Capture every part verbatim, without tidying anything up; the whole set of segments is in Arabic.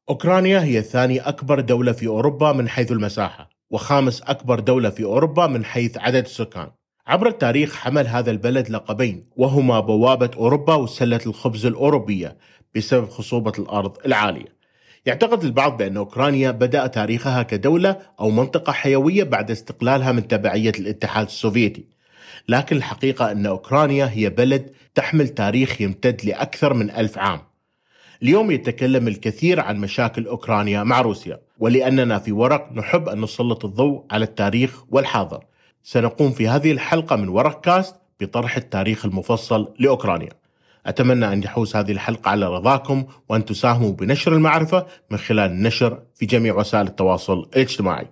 أوكرانيا هي ثاني أكبر دولة في أوروبا من حيث المساحة، وخامس أكبر دولة في أوروبا من حيث عدد السكان. عبر التاريخ حمل هذا البلد لقبين، وهما بوابة أوروبا وسلة الخبز الأوروبية، بسبب خصوبة الأرض العالية. يعتقد البعض بأن أوكرانيا بدأ تاريخها كدولة أو منطقة حيوية بعد استقلالها من تبعية الاتحاد السوفيتي، لكن الحقيقة أن أوكرانيا هي بلد تحمل تاريخ يمتد لأكثر من ألف عام. اليوم يتكلم الكثير عن مشاكل أوكرانيا مع روسيا، ولأننا في ورق نحب أن نسلط الضوء على التاريخ والحاضر. سنقوم في هذه الحلقة من ورق كاست بطرح التاريخ المفصل لأوكرانيا. أتمنى أن يحوز هذه الحلقة على رضاكم، وأن تساهموا بنشر المعرفة من خلال النشر في جميع وسائل التواصل الاجتماعي.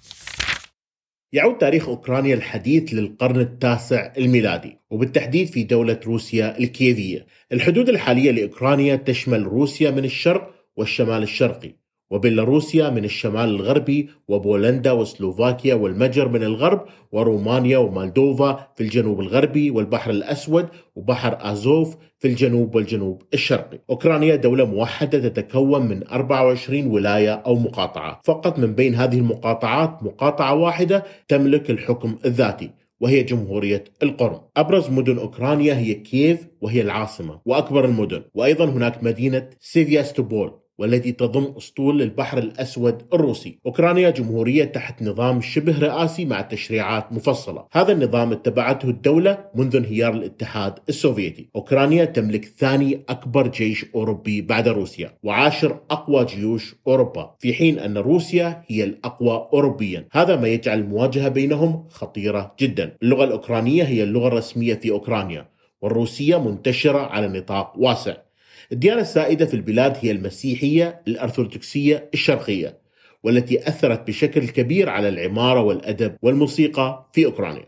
يعود تاريخ أوكرانيا الحديث للقرن التاسع الميلادي، وبالتحديد في دولة روسيا الكييفية. الحدود الحالية لأوكرانيا تشمل روسيا من الشرق والشمال الشرقي، وبيلاروسيا من الشمال الغربي، وبولندا وسلوفاكيا والمجر من الغرب، ورومانيا ومالدوفا في الجنوب الغربي، والبحر الأسود وبحر آزوف في الجنوب والجنوب الشرقي. أوكرانيا دولة موحدة تتكون من أربعة وعشرين ولاية أو مقاطعة. فقط من بين هذه المقاطعات مقاطعة واحدة تملك الحكم الذاتي، وهي جمهورية القرم. أبرز مدن أوكرانيا هي كييف، وهي العاصمة وأكبر المدن، وأيضا هناك مدينة سيفياستوبول، والتي تضم أسطول للبحر الأسود الروسي. أوكرانيا جمهورية تحت نظام شبه رئاسي مع تشريعات مفصلة. هذا النظام اتبعته الدولة منذ انهيار الاتحاد السوفيتي. أوكرانيا تملك ثاني أكبر جيش أوروبي بعد روسيا، وعاشر أقوى جيوش أوروبا، في حين أن روسيا هي الأقوى أوروبيا. هذا ما يجعل المواجهة بينهم خطيرة جدا. اللغة الأوكرانية هي اللغة الرسمية في أوكرانيا، والروسية منتشرة على نطاق واسع. الديانة السائدة في البلاد هي المسيحية الأرثوذكسية الشرقية، والتي أثرت بشكل كبير على العمارة والأدب والموسيقى في أوكرانيا.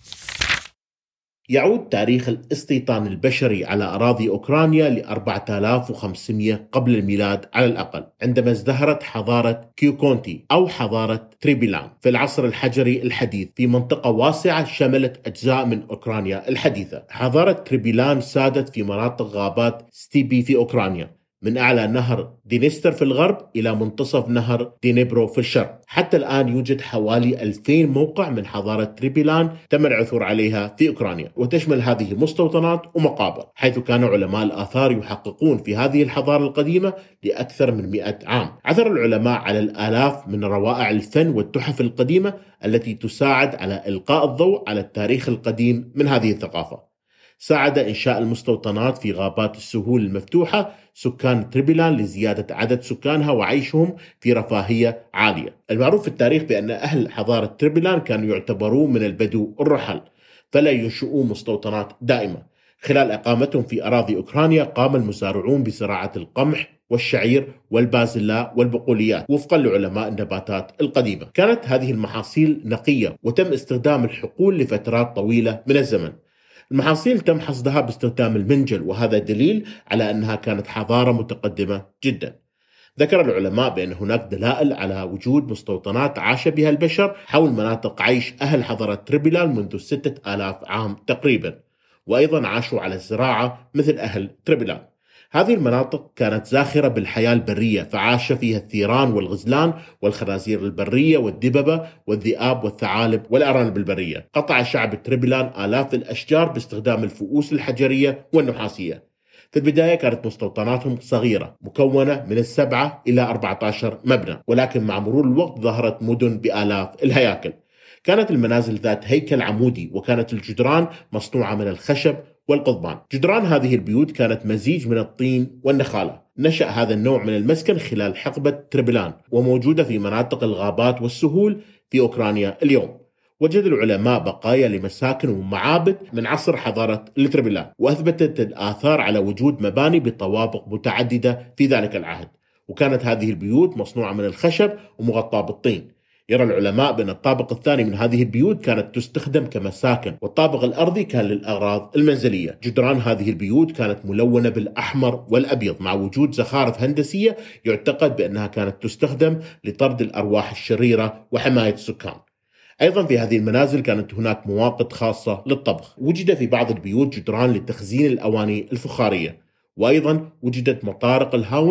يعود تاريخ الاستيطان البشري على أراضي أوكرانيا ل أربعة آلاف وخمسمئة قبل الميلاد على الأقل، عندما ازدهرت حضارة كيوكونتي أو حضارة تريبيلان في العصر الحجري الحديث في منطقة واسعة شملت أجزاء من أوكرانيا الحديثة. حضارة تريبيلان سادت في مناطق غابات ستيبي في أوكرانيا، من أعلى نهر دينيستر في الغرب إلى منتصف نهر دينيبرو في الشرق. حتى الآن يوجد حوالي ألفين موقع من حضارة تريبيلان تم العثور عليها في أوكرانيا، وتشمل هذه مستوطنات ومقابر، حيث كان علماء الآثار يحققون في هذه الحضارة القديمة لأكثر من مئة عام. عثر العلماء على الآلاف من روائع الفن والتحف القديمة التي تساعد على إلقاء الضوء على التاريخ القديم من هذه الثقافة. ساعد إنشاء المستوطنات في غابات السهول المفتوحة سكان تريبيلان لزيادة عدد سكانها وعيشهم في رفاهية عالية. المعروف في التاريخ بأن أهل حضارة تريبيلان كانوا يعتبرون من البدو الرحل، فلا ينشئوا مستوطنات دائمة. خلال إقامتهم في أراضي أوكرانيا قام المزارعون بزراعة القمح والشعير والبازلاء والبقوليات وفقا لعلماء النباتات القديمة. كانت هذه المحاصيل نقية، وتم استخدام الحقول لفترات طويلة من الزمن. المحاصيل تم حصدها باستخدام المنجل، وهذا دليل على أنها كانت حضارة متقدمة جدا. ذكر العلماء بأن هناك دلائل على وجود مستوطنات عاش بها البشر حول مناطق عيش أهل حضارة تريبيلان منذ ستة آلاف عام تقريبا، وأيضا عاشوا على الزراعة مثل أهل تريبيلان. هذه المناطق كانت زاخرة بالحياة البرية، فعاش فيها الثيران والغزلان والخنازير البرية والدببة والذئاب والثعالب والأرانب البرية. قطع شعب تريبيلان آلاف الأشجار باستخدام الفؤوس الحجرية والنحاسية. في البداية كانت مستوطناتهم صغيرة مكونة من السبعة إلى أربعة عشر مبنى، ولكن مع مرور الوقت ظهرت مدن بآلاف الهياكل. كانت المنازل ذات هيكل عمودي، وكانت الجدران مصنوعة من الخشب والقضبان. جدران هذه البيوت كانت مزيج من الطين والنخالة. نشأ هذا النوع من المسكن خلال حقبة تريبيلان، وموجودة في مناطق الغابات والسهول في أوكرانيا اليوم. وجد العلماء بقايا لمساكن ومعابد من عصر حضارة تريبيلان، وأثبتت الآثار على وجود مباني بطوابق متعددة في ذلك العهد، وكانت هذه البيوت مصنوعة من الخشب ومغطاة بالطين. يرى العلماء بأن الطابق الثاني من هذه البيوت كانت تستخدم كمساكن، والطابق الأرضي كان للأغراض المنزلية. جدران هذه البيوت كانت ملونة بالأحمر والأبيض، مع وجود زخارف هندسية يعتقد بأنها كانت تستخدم لطرد الأرواح الشريرة وحماية السكان. أيضا في هذه المنازل كانت هناك مواقد خاصة للطبخ. وجد في بعض البيوت جدران لتخزين الأواني الفخارية، وأيضا وجدت مطارق الهاون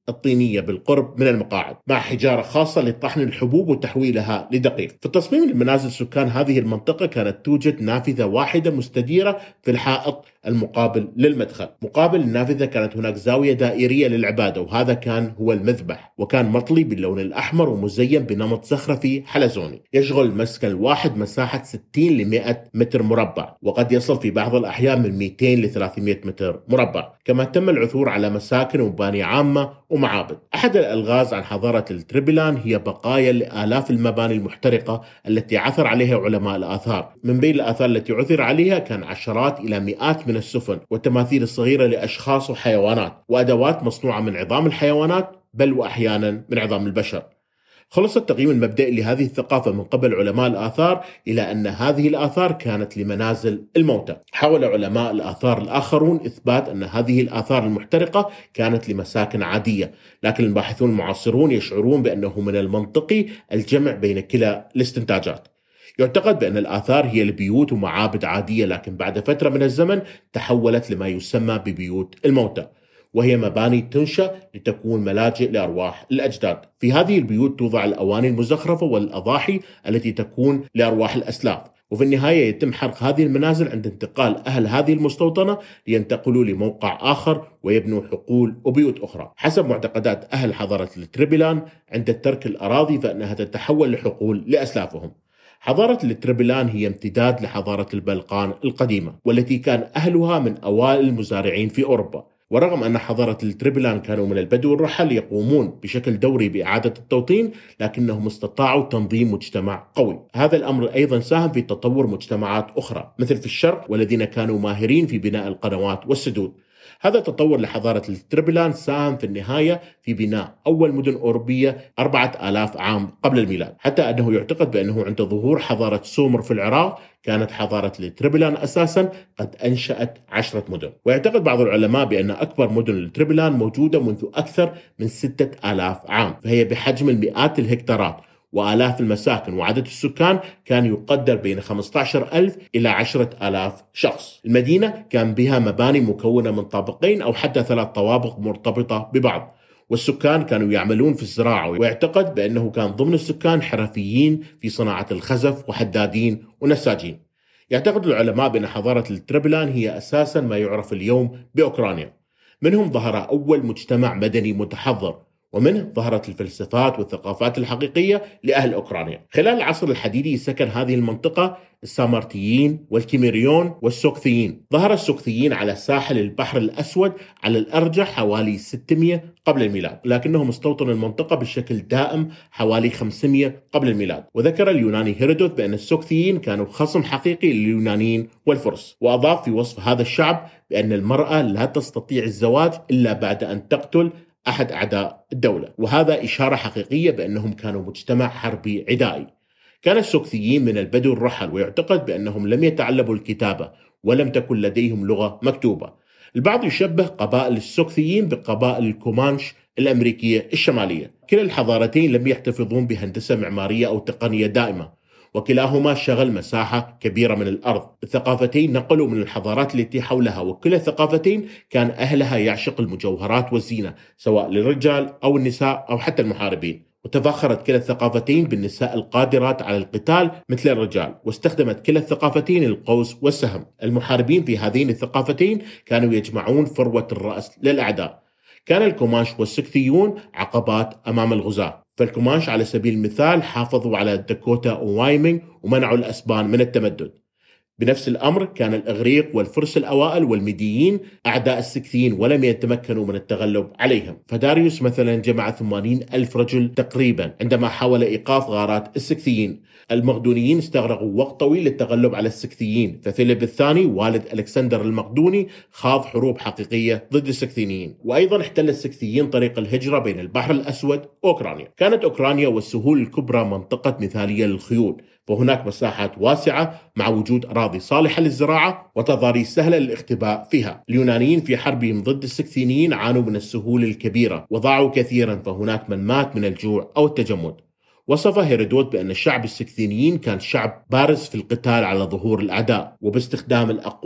الطينية بالقرب من المقاعد مع حجارة خاصة لطحن الحبوب وتحويلها لدقيق. في تصميم المنازل سكان هذه المنطقة كانت توجد نافذة واحدة مستديرة في الحائط المقابل للمدخل. مقابل النافذة كانت هناك زاوية دائرية للعبادة، وهذا كان هو المذبح، وكان مطلي باللون الأحمر ومزين بنمط زخرفي حلزوني. يشغل المسكن الواحد مساحة ستين لمئة متر مربع، وقد يصل في بعض الأحيان من مئتين لثلاثمئة متر مربع. كما تم العثور على مساكن ومباني عامة ومعابد. أحد الألغاز عن حضارة التريبلان هي بقايا لآلاف المباني المحترقة التي عثر عليها علماء الآثار. من بين الآثار التي عثر عليها كان عشرات إلى مئات من السفن وتماثيل صغيرة لأشخاص وحيوانات وأدوات مصنوعة من عظام الحيوانات، بل وأحيانا من عظام البشر. خلص التقييم المبدئي لهذه الثقافة من قبل علماء الآثار إلى أن هذه الآثار كانت لمنازل الموتى. حاول علماء الآثار الآخرون إثبات أن هذه الآثار المحترقة كانت لمساكن عادية، لكن الباحثون المعاصرون يشعرون بأنه من المنطقي الجمع بين كلا الاستنتاجات. يعتقد بأن الآثار هي البيوت ومعابد عادية، لكن بعد فترة من الزمن تحولت لما يسمى ببيوت الموتى، وهي مباني تنشأ لتكون ملاجئ لأرواح الأجداد. في هذه البيوت توضع الأواني المزخرفة والأضاحي التي تكون لأرواح الأسلاف، وفي النهاية يتم حرق هذه المنازل عند انتقال أهل هذه المستوطنة لينتقلوا لموقع آخر ويبنوا حقول وبيوت أخرى. حسب معتقدات أهل حضارة التريبلان، عند ترك الأراضي فإنها تتحول لحقول لأسلافهم. حضارة التريبلان هي امتداد لحضارة البلقان القديمة، والتي كان أهلها من أوائل المزارعين في أوروبا. ورغم أن حضارة التريبلان كانوا من البدو الرحل يقومون بشكل دوري بإعادة التوطين، لكنهم استطاعوا تنظيم مجتمع قوي. هذا الأمر أيضا ساهم في تطور مجتمعات أخرى مثل في الشرق، والذين كانوا ماهرين في بناء القنوات والسدود. هذا التطور لحضارة التريبلان ساهم في النهاية في بناء أول مدن أوروبية أربعة آلاف عام قبل الميلاد، حتى أنه يعتقد بأنه عند ظهور حضارة سومر في العراق كانت حضارة التريبلان أساسا قد أنشأت عشرة مدن. ويعتقد بعض العلماء بأن أكبر مدن التريبلان موجودة منذ أكثر من ستة آلاف عام، فهي بحجم المئات الهكتارات وآلاف المساكن، وعدد السكان كان يقدر بين خمسة عشر ألف إلى عشرة آلاف شخص. المدينة كان بها مباني مكونة من طابقين أو حتى ثلاث طوابق مرتبطة ببعض، والسكان كانوا يعملون في الزراعة. ويعتقد بأنه كان ضمن السكان حرفيين في صناعة الخزف وحدادين ونساجين. يعتقد العلماء بأن حضارة التريبلان هي أساسا ما يعرف اليوم بأوكرانيا. منهم ظهر أول مجتمع مدني متحضر، ومنه ظهرت الفلسفات والثقافات الحقيقية لأهل أوكرانيا. خلال العصر الحديدي سكن هذه المنطقة السامرتيين والكيميريون والسوكثيين. ظهر السوكثيين على ساحل البحر الأسود على الأرجح حوالي ستمئة قبل الميلاد، لكنهم استوطنوا المنطقة بشكل دائم حوالي خمسمئة قبل الميلاد. وذكر اليوناني هيرودوت بأن السوكثيين كانوا خصم حقيقي لليونانيين والفرس، وأضاف في وصف هذا الشعب بأن المرأة لا تستطيع الزواج إلا بعد أن تقتل أحد أعداء الدولة، وهذا إشارة حقيقية بأنهم كانوا مجتمع حربي عدائي. كان السوكثيين من البدو الرحل، ويعتقد بأنهم لم يتعلموا الكتابة ولم تكن لديهم لغة مكتوبة. البعض يشبه قبائل السوكثيين بقبائل الكومانش الأمريكية الشمالية. كلا الحضارتين لم يحتفظون بهندسة معمارية أو تقنية دائمة، وكلاهما شغل مساحة كبيرة من الأرض. الثقافتين نقلوا من الحضارات التي حولها، وكلا الثقافتين كان أهلها يعشق المجوهرات والزينة سواء للرجال أو النساء أو حتى المحاربين. وتفاخرت كلا الثقافتين بالنساء القادرات على القتال مثل الرجال، واستخدمت كلا الثقافتين القوس والسهم. المحاربين في هذين الثقافتين كانوا يجمعون فروة الرأس للأعداء. كان الكومانش والسكثيون عقبات أمام الغزاة، فالكومانش على سبيل المثال حافظوا على الداكوتا ووايمنج ومنعوا الأسبان من التمدد. بنفس الأمر كان الإغريق والفرس الأوائل والميديين أعداء السكثيين ولم يتمكنوا من التغلب عليهم. فداريوس مثلا جمع ثمانين ألف رجل تقريبا عندما حاول إيقاف غارات السكثيين. المقدونيين استغرقوا وقت طويل للتغلب على السكثيين، ففيليب الثاني والد ألكسندر المقدوني خاض حروب حقيقية ضد السكثيين. وأيضا احتل السكثيين طريق الهجرة بين البحر الأسود وأوكرانيا. كانت أوكرانيا والسهول الكبرى منطقة مثالية للخيول، فهناك مساحات واسعة مع وجود أراضي صالحة للزراعة وتضاريس سهلة للاختباء فيها. اليونانيين في حربهم ضد السكثينيين عانوا من السهول الكبيرة وضاعوا كثيرا، فهناك من مات من الجوع أو التجمد. وصف هيرودوت بأن الشعب السكثينيين كان شعب بارز في القتال على ظهور الأعداء وباستخدام الأقواس،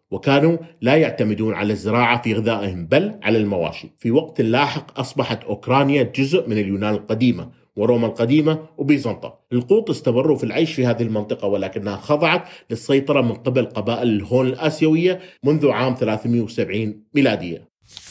وكانوا لا يعتمدون على الزراعة في غذائهم بل على المواشي. في وقت لاحق أصبحت أوكرانيا جزء من اليونان القديمة وروما القديمة وبيزنطة. القوط استمروا في العيش في هذه المنطقة، ولكنها خضعت للسيطرة من قبل قبائل الهون الآسيوية منذ عام ثلاثمئة وسبعين ميلادية.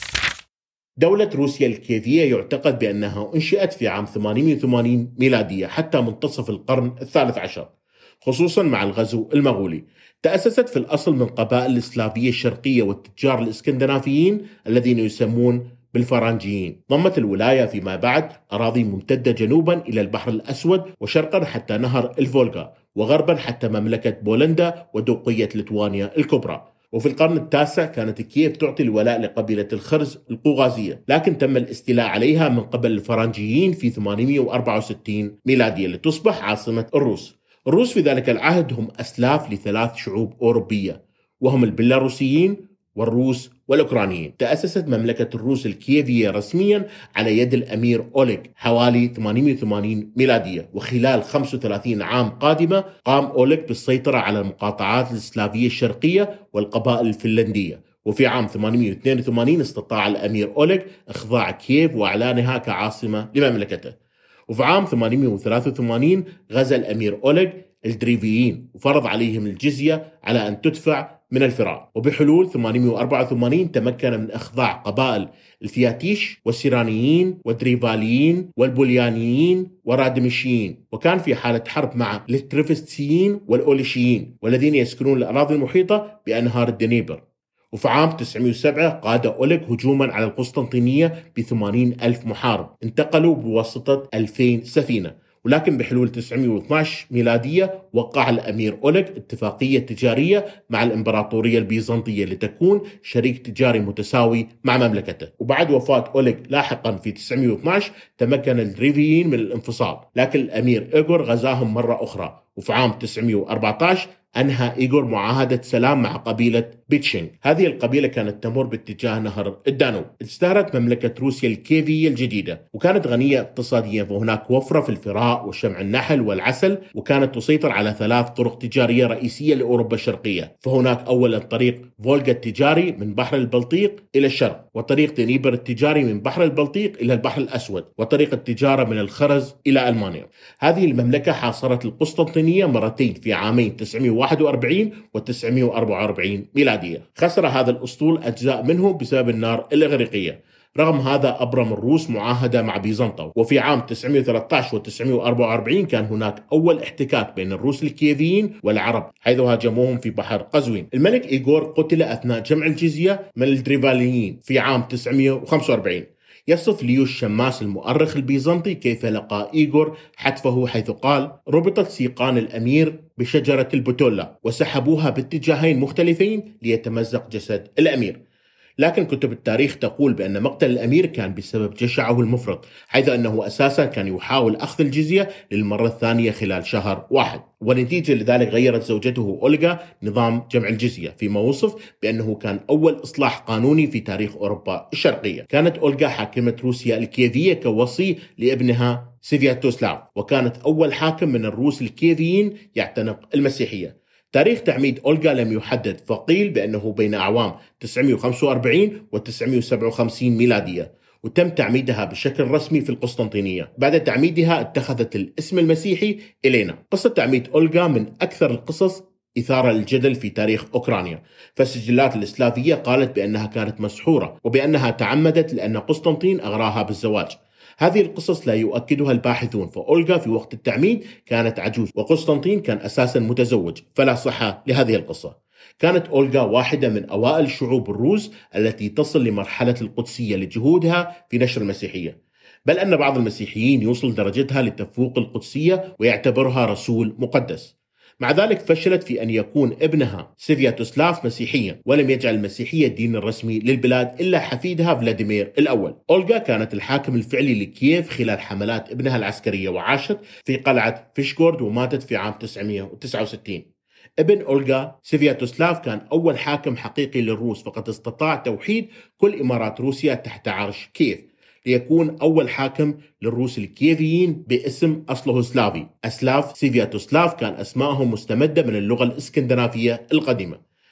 دولة روسيا الكيفية يعتقد بأنها أنشئت في عام ثمانمئة وثمانين ميلادية حتى منتصف القرن الثالث عشر، خصوصا مع الغزو المغولي. تأسست في الأصل من قبائل الإسلافية الشرقية والتجار الإسكندنافيين الذين يسمون بالفرنجيين. ضمت الولاية فيما بعد أراضي ممتدة جنوبا إلى البحر الأسود، وشرقا حتى نهر الفولغا، وغربا حتى مملكة بولندا ودوقية ليتوانيا الكبرى. وفي القرن التاسع كانت كييف تعطي الولاء لقبيلة الخرز القوغازية، لكن تم الاستيلاء عليها من قبل الفرنجيين في ثمانمئة وأربعة وستين ميلادية لتصبح عاصمة الروس. الروس في ذلك العهد هم أسلاف لثلاث شعوب أوروبية، وهم البيلاروسيين والروس والأوكرانيين. تأسست مملكة الروس الكييفية رسميا على يد الأمير أوليغ حوالي ثمانمئة وثمانين ميلادية، وخلال خمسة وثلاثين عام قادمة قام أوليغ بالسيطرة على المقاطعات الإسلافية الشرقية والقبائل الفنلندية. وفي عام ثمانمئة واثنين وثمانين استطاع الأمير أوليغ إخضاع كييف وإعلانها كعاصمة لمملكته. وفي عام ثمانمئة وثلاثة وثمانين غزا الأمير أوليغ الدريفيين وفرض عليهم الجزية على أن تدفع من الفراء. وبحلول ثمانمئة وأربعة وثمانين تمكن من إخضاع قبائل الفياتيش والسيرانيين والدريفاليين والبوليانيين ورادمشيين، وكان في حالة حرب مع التريفستيين والأوليشيين والذين يسكنون الأراضي المحيطة بأنهار الدنيبر. وفي عام تسعمئة وسبعة قاد أوليغ هجوما على القسطنطينية بثمانين ألف محارب انتقلوا بواسطة ألفين سفينة. ولكن بحلول تسعمئة واثني عشر ميلادية وقع الأمير أوليغ اتفاقية تجارية مع الإمبراطورية البيزنطية لتكون شريك تجاري متساوي مع مملكته. وبعد وفاة أوليغ لاحقا في تسعمئة واثني عشر تمكن الدريفيين من الانفصال، لكن الأمير إيغور غزاهم مرة أخرى. وفي عام تسعمئة وأربعة عشر أنهى إيغور معاهدة سلام مع قبيلة بيتشينغ. هذه القبيلة كانت تمر باتجاه نهر الدانوب. ازدهرت مملكة روسيا الكيفية الجديدة وكانت غنية اقتصاديا، وهناك وفرة في الفراء وشمع النحل والعسل، وكانت تسيطر على ثلاث طرق تجارية رئيسية لأوروبا الشرقية. فهناك أولا طريق فولغا التجاري من بحر البلطيق إلى الشرق، وطريق دنيبر التجاري من بحر البلطيق إلى البحر الأسود، وطريق التجارة من الخرز إلى ألمانيا. هذه المملكة حاصرت القسطنطينية مرتين في عامين تسعمئة وواحد وأربعين وتسعمئة وأربعة وأربعين ميلادية. خسر هذا الأسطول أجزاء منه بسبب النار الإغريقية. رغم هذا أبرم الروس معاهدة مع بيزنطة، وفي عام تسعمئة وثلاثة عشر وتسعمئة وأربعة وأربعين كان هناك أول احتكاك بين الروس الكيفيين والعرب، حيث هاجموهم في بحر قزوين. الملك إيغور قتل أثناء جمع الجزية من الدريفاليين في عام تسعمئة وخمسة وأربعين. يصف ليو الشماس المؤرخ البيزنطي كيف لقى إيغور حتفه، حيث قال: ربطت سيقان الأمير بشجرة البتولا وسحبوها باتجاهين مختلفين ليتمزق جسد الأمير. لكن كتب التاريخ تقول بأن مقتل الأمير كان بسبب جشعه المفرط، حيث أنه أساسا كان يحاول أخذ الجزية للمرة الثانية خلال شهر واحد، ونتيجة لذلك غيرت زوجته أولغا نظام جمع الجزية، فيما وصف بأنه كان أول إصلاح قانوني في تاريخ أوروبا الشرقية. كانت أولغا حاكمة روسيا الكيفية كوصي لابنها سيفياتوسلاف، وكانت أول حاكم من الروس الكيفيين يعتنق المسيحية. تاريخ تعميد أولغا لم يحدد، فقيل بأنه بين أعوام تسعمئة وخمسة وأربعين و تسعمئة وسبعة وخمسين ميلادية، وتم تعميدها بشكل رسمي في القسطنطينية. بعد تعميدها اتخذت الاسم المسيحي إلينا. قصة تعميد أولغا من أكثر القصص إثارة للجدل في تاريخ أوكرانيا، فالسجلات الإسلافية قالت بأنها كانت مسحورة وبأنها تعمدت لأن قسطنطين أغراها بالزواج. هذه القصص لا يؤكدها الباحثون، فأولغا في وقت التعميد كانت عجوز وقسطنطين كان أساسا متزوج، فلا صحة لهذه القصة. كانت أولغا واحدة من أوائل شعوب الروس التي تصل لمرحلة القدسية لجهودها في نشر المسيحية، بل أن بعض المسيحيين يوصل درجتها لتفوق القدسية ويعتبرها رسول مقدس. مع ذلك فشلت في أن يكون ابنها سيفياتوسلاف مسيحيا، ولم يجعل المسيحية الدين الرسمي للبلاد إلا حفيدها فلاديمير الأول. أولغا كانت الحاكم الفعلي لكييف خلال حملات ابنها العسكرية، وعاشت في قلعة فيشغورد وماتت في عام تسعمئة وتسعة وستين. ابن أولغا سيفياتوسلاف كان أول حاكم حقيقي للروس، فقد استطاع توحيد كل إمارات روسيا تحت عرش كييف ليكون أول حاكم للروس الكيفيين باسم أصله سلافي. أسلاف سيفياتوسلاف كان أسمائهم مستمدة من اللغة الإسكندنافية القديمة.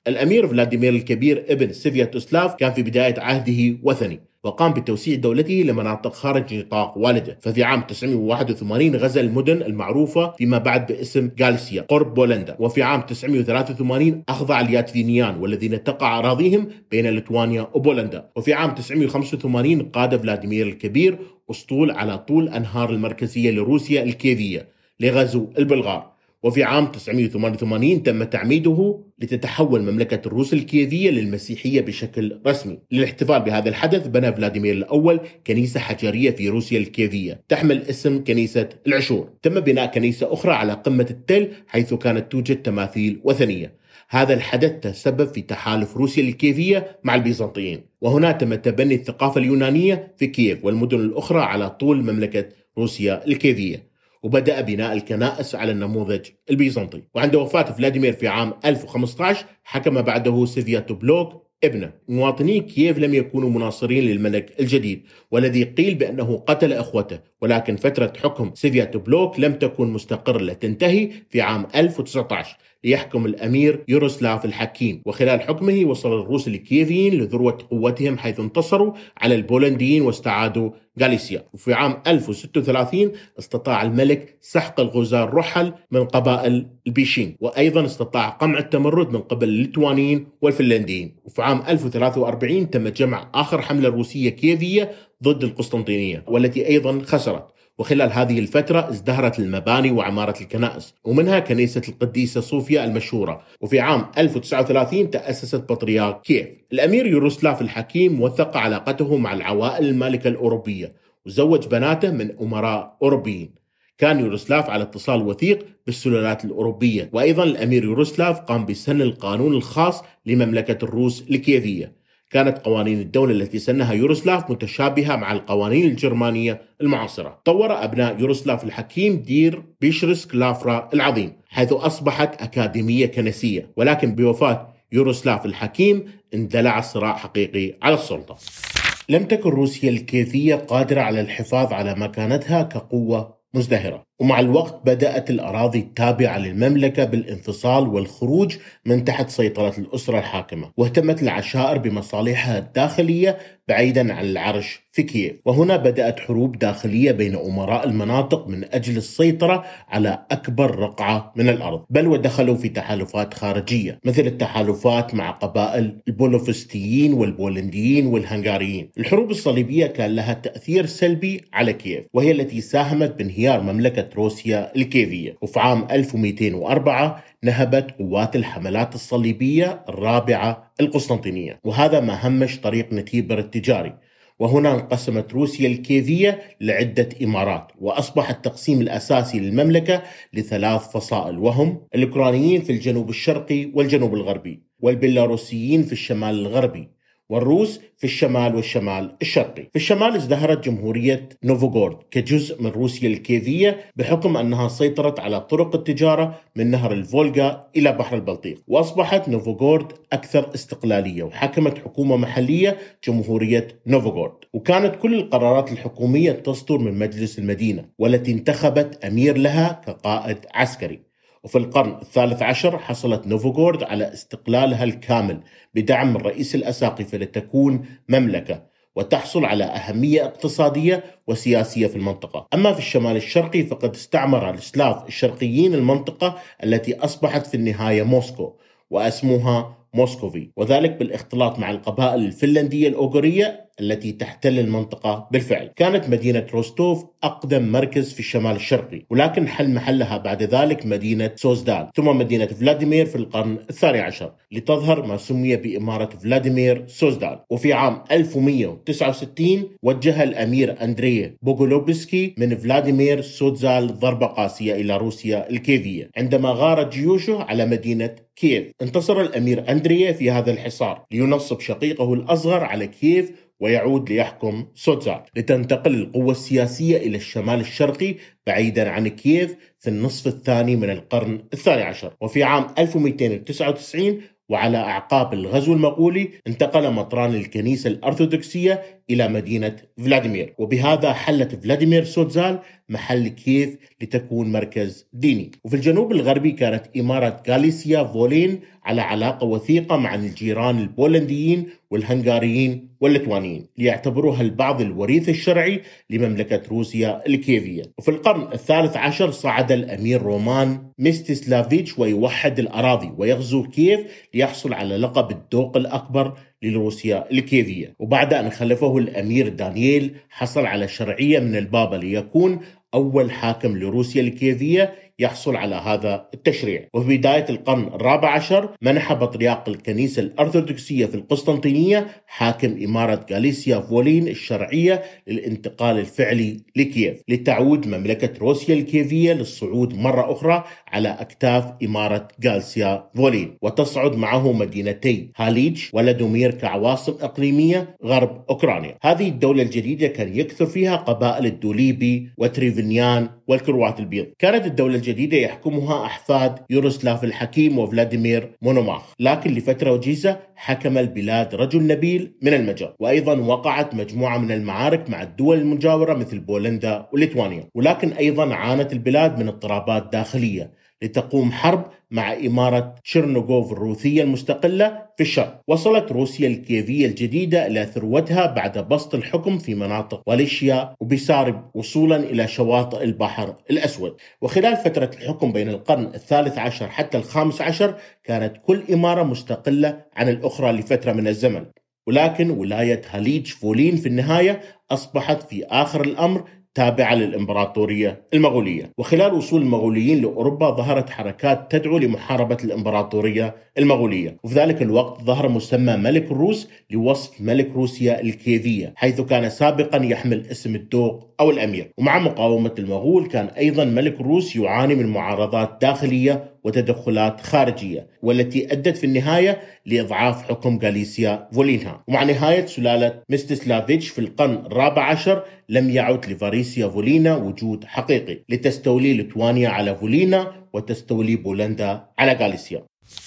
الأمير فلاديمير الكبير ابن سفياتوسلاف كان في بداية عهده وثني، وقام بتوسيع دولته لمناطق خارج نطاق والده. ففي عام تسعمائة وواحد وثمانين غزا المدن المعروفة فيما بعد باسم غاليسيا قرب بولندا. وفي عام تسعمائة وثلاثة وثمانين أخضع الياتفينيان والذين تقع أراضيهم بين ليتوانيا وبولندا. وفي عام تسعمائة وخمسة وثمانين قاد فلاديمير الكبير أسطول على طول أنهار المركزية لروسيا الكيفية لغزو البلغار. وفي عام تسعمائة وثمانية وثمانين تم تعميده لتتحول مملكة الروس الكيفية للمسيحية بشكل رسمي. للاحتفال بهذا الحدث بنى فلاديمير الأول كنيسة حجرية في روسيا الكيفية تحمل اسم كنيسة العشور. تم بناء كنيسة أخرى على قمة التل حيث كانت توجد تماثيل وثنية. هذا الحدث تسبب في تحالف روسيا الكيفية مع البيزنطيين، وهنا تم تبني الثقافة اليونانية في كييف والمدن الأخرى على طول مملكة روسيا الكيفية، وبدأ بناء الكنائس على النموذج البيزنطي. وعند وفاة فلاديمير في عام ألف وخمسة عشر حكم بعده سفياتوبلوك ابنه. مواطني كييف لم يكونوا مناصرين للملك الجديد، والذي قيل بأنه قتل أخوته، ولكن فترة حكم سفياتوبلوك لم تكن مستقرة لتنتهي في عام ألف وتسعة عشر ليحكم الأمير يوروسلاف الحكيم. وخلال حكمه وصل الروس الكييفيين لذروة قوتهم حيث انتصروا على البولنديين واستعادوا غاليسيا. وفي عام ألف وستة وثلاثين استطاع الملك سحق الغزاة الرحل من قبائل البيشين، وأيضا استطاع قمع التمرد من قبل الليتوانيين والفنلنديين. وفي عام ألف وثلاثة وأربعين تم جمع آخر حملة روسية كييفية ضد القسطنطينية والتي أيضا خسرت. وخلال هذه الفترة ازدهرت المباني وعمارة الكنائس، ومنها كنيسة القديسة صوفيا المشهورة. وفي عام ألف وتسعة وثلاثين تأسست بطريرك كييف. الأمير يوروسلاف الحكيم وثق علاقته مع العوائل المالكة الأوروبية وزوج بناته من أمراء أوروبيين. كان يوروسلاف على اتصال وثيق بالسلالات الأوروبية. وأيضا الأمير يوروسلاف قام بسن القانون الخاص لمملكة الروس الكييفية. كانت قوانين الدولة التي سنها يوروسلاف متشابهة مع القوانين الجرمانية المعاصرة. طور أبناء يوروسلاف الحكيم دير بيشرسك لافرا العظيم حيث أصبحت أكاديمية كنسية، ولكن بوفاة يوروسلاف الحكيم اندلع صراع حقيقي على السلطة. لم تكن روسيا الكيفية قادرة على الحفاظ على مكانتها كقوة مزدهرة، ومع الوقت بدأت الأراضي التابعة للمملكة بالانفصال والخروج من تحت سيطرة الأسرة الحاكمة، واهتمت العشائر بمصالحها الداخلية بعيدا عن العرش في كييف. وهنا بدأت حروب داخلية بين أمراء المناطق من أجل السيطرة على أكبر رقعة من الأرض، بل ودخلوا في تحالفات خارجية مثل التحالفات مع قبائل البولوفستيين والبولنديين والهنغاريين. الحروب الصليبية كان لها تأثير سلبي على كييف، وهي التي ساهمت بانهيار مملكة روسيا الكيفية. وفي عام ألف ومئتين وأربعة نهبت قوات الحملات الصليبية الرابعة القسطنطينية، وهذا ما همش طريق نتيبر التجاري. وهنا انقسمت روسيا الكيفية لعدة إمارات، وأصبح التقسيم الأساسي للمملكة لثلاث فصائل، وهم الأوكرانيين في الجنوب الشرقي والجنوب الغربي، والبيلاروسيين في الشمال الغربي، والروس في الشمال والشمال الشرقي. في الشمال ازدهرت جمهورية نوفوغورد كجزء من روسيا الكيفية بحكم أنها سيطرت على طرق التجارة من نهر الفولغا إلى بحر البلطيق، وأصبحت نوفوغورد أكثر استقلالية، وحكمت حكومة محلية جمهورية نوفوغورد. وكانت كل القرارات الحكومية تصدر من مجلس المدينة، والتي انتخبت أمير لها كقائد عسكري. وفي القرن الثالث عشر حصلت نوفوغورد على استقلالها الكامل بدعم من رئيس الأساقفة لتكون مملكة وتحصل على أهمية اقتصادية وسياسية في المنطقة. أما في الشمال الشرقي فقد استعمر السلاف الشرقيين المنطقة التي أصبحت في النهاية موسكو واسمها موسكوفي، وذلك بالاختلاط مع القبائل الفنلندية الأوغورية التي تحتل المنطقة بالفعل. كانت مدينة روستوف أقدم مركز في الشمال الشرقي، ولكن حل محلها بعد ذلك مدينة سوزدال ثم مدينة فلاديمير في القرن الثاني عشر لتظهر ما سمي بإمارة فلاديمير سوزدال. وفي عام ألف ومئة وتسعة وستين وجه الأمير أندري بوغولوبسكي من فلاديمير سوزدال ضربة قاسية إلى روسيا الكيفية عندما غارت جيوشه على مدينة كييف. انتصر الأمير أندريا في هذا الحصار لينصب شقيقه الأصغر على كييف ويعود ليحكم سوزدال، لتنتقل القوة السياسية إلى الشمال الشرقي بعيدا عن كييف في النصف الثاني من القرن الثاني عشر. وفي عام ألف ومئتين وتسعة وتسعين وعلى أعقاب الغزو المغولي انتقل مطران الكنيسة الأرثوذكسية إلى مدينة فلاديمير، وبهذا حلت فلاديمير سوتزال محل كييف لتكون مركز ديني. وفي الجنوب الغربي كانت إمارة غاليسيا فولين على علاقة وثيقة مع الجيران البولنديين والهنغاريين والليتوانيين، ليعتبروها البعض الوريث الشرعي لمملكة روسيا الكييفية. وفي القرن الثالث عشر صعد الأمير رومان ميستيسلافيتش ويوحد الأراضي ويغزو كييف ليحصل على لقب الدوق الأكبر لروسيا الكييفية. وبعد أن خلفه الأمير دانييل حصل على شرعية من البابا ليكون أول حاكم لروسيا الكييفية يحصل على هذا التشريع. وفي بداية القرن الرابع عشر منح بطريرك الكنيسة الأرثوذكسية في القسطنطينية حاكم إمارة غاليسيا فولين الشرعية للانتقال الفعلي لكييف، لتعود مملكة روسيا الكييفية للصعود مرة أخرى على أكتاف إمارة غاليسيا فولين، وتصعد معه مدينتي هاليج ولادومير كعواصم إقليمية غرب أوكرانيا. هذه الدولة الجديدة كان يكثر فيها قبائل الدوليبي وتريفينيان والكروات البيض. كانت الدولة الجديدة يحكمها أحفاد يوروسلاف الحكيم وفلاديمير مونوماخ، لكن لفترة وجيزة حكم البلاد رجل نبيل من المجر. وأيضا وقعت مجموعة من المعارك مع الدول المجاورة مثل بولندا وليتوانيا، ولكن أيضا عانت البلاد من اضطرابات داخلية لتقوم حرب مع إمارة تشيرنوغوف الروسية المستقلة في الشرق. وصلت روسيا الكييفية الجديدة إلى ثروتها بعد بسط الحكم في مناطق واليشيا وبيسارب وصولا إلى شواطئ البحر الأسود. وخلال فترة الحكم بين القرن الثالث عشر حتى الخامس عشر كانت كل إمارة مستقلة عن الأخرى لفترة من الزمن، ولكن ولاية هاليج فولين في النهاية أصبحت في آخر الأمر تابعة للإمبراطورية المغولية. وخلال وصول المغوليين لأوروبا ظهرت حركات تدعو لمحاربة الإمبراطورية المغولية. وفي ذلك الوقت ظهر مسمى ملك الروس لوصف ملك روسيا الكييفية، حيث كان سابقا يحمل اسم الدوق أو الأمير. ومع مقاومة المغول كان أيضا ملك الروس يعاني من معارضات داخلية وتدخلات خارجية، والتي أدت في النهاية لإضعاف حكم غاليسيا فولينها. ومع نهاية سلالة ميستيسلافيتش في القرن الرابع عشر لم يعد لفاريسيا فولينا وجود حقيقي، لتستولي ليتوانيا على فولينا وتستولي بولندا على غاليسيا.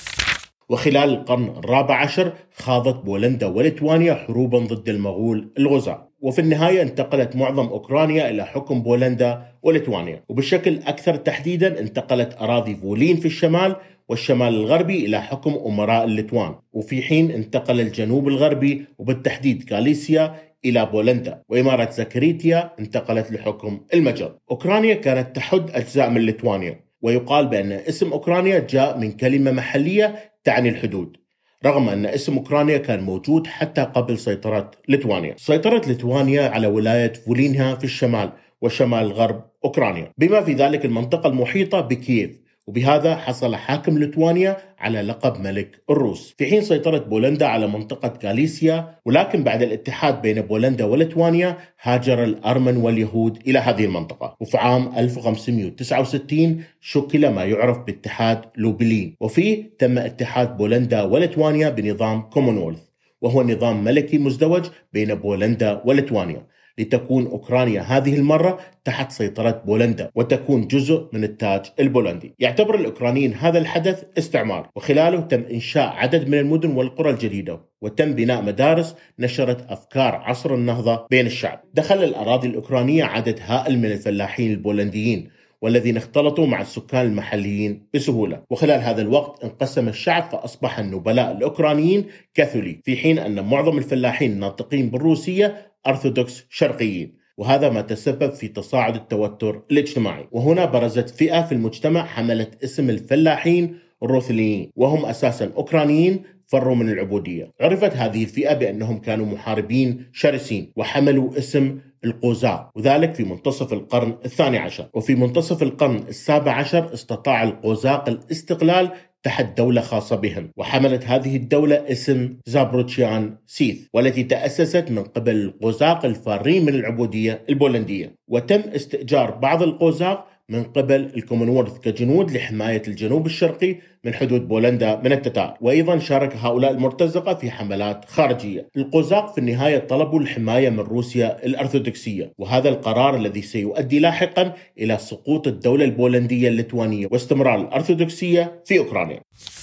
وخلال القرن الرابع عشر خاضت بولندا وليتوانيا حروبا ضد المغول الغزاة، وفي النهاية انتقلت معظم أوكرانيا إلى حكم بولندا وليتوانيا، وبشكل أكثر تحديدا انتقلت أراضي فولين في الشمال والشمال الغربي إلى حكم أمراء الليتوان، وفي حين انتقل الجنوب الغربي وبالتحديد غاليسيا إلى بولندا، وإمارة زاكريتيا انتقلت لحكم المجر. أوكرانيا كانت تحد أجزاء من ليتوانيا، ويقال بأن اسم أوكرانيا جاء من كلمة محلية تعني الحدود، رغم أن اسم أوكرانيا كان موجود حتى قبل سيطرة ليتوانيا. سيطرت ليتوانيا على ولاية فولينها في الشمال وشمال غرب أوكرانيا، بما في ذلك المنطقة المحيطة بكييف، وبهذا حصل حاكم ليتوانيا على لقب ملك الروس، في حين سيطرت بولندا على منطقة غاليسيا. ولكن بعد الاتحاد بين بولندا وليتوانيا هاجر الأرمن واليهود إلى هذه المنطقة، وفي عام ألف وخمسمائة وتسعة وستين شكل ما يعرف باتحاد لوبلين، وفيه تم اتحاد بولندا وليتوانيا بنظام كومونولث، وهو نظام ملكي مزدوج بين بولندا وليتوانيا، لتكون أوكرانيا هذه المرة تحت سيطرة بولندا وتكون جزء من التاج البولندي. يعتبر الأوكرانيين هذا الحدث استعمار، وخلاله تم إنشاء عدد من المدن والقرى الجديدة، وتم بناء مدارس نشرت أفكار عصر النهضة بين الشعب. دخل الأراضي الأوكرانية عدد هائل من الفلاحين البولنديين والذين اختلطوا مع السكان المحليين بسهولة. وخلال هذا الوقت انقسم الشعب، فأصبح النبلاء الأوكرانيين كاثوليك، في حين أن معظم الفلاحين الناطقين بالروسية أرثوذكس شرقيين، وهذا ما تسبب في تصاعد التوتر الاجتماعي. وهنا برزت فئة في المجتمع حملت اسم الفلاحين الروثليين، وهم أساسا أوكرانيين فروا من العبودية. عرفت هذه الفئة بأنهم كانوا محاربين شرسين، وحملوا اسم القوزاق، وذلك في منتصف القرن الثاني عشر. وفي منتصف القرن السابع عشر استطاع القوزاق الاستقلال تحت دولة خاصة بهم، وحملت هذه الدولة اسم زابروتشيان سيث، والتي تأسست من قبل القوزاق الفارين من العبودية البولندية. وتم استئجار بعض القوزاق من قبل الكومنولث كجنود لحماية الجنوب الشرقي من حدود بولندا من التتار. وأيضا شارك هؤلاء المرتزقة في حملات خارجية. القوزاق في النهاية طلبوا الحماية من روسيا الأرثوذكسية، وهذا القرار الذي سيؤدي لاحقا إلى سقوط الدولة البولندية الليتوانية واستمرار الأرثوذكسية في أوكرانيا.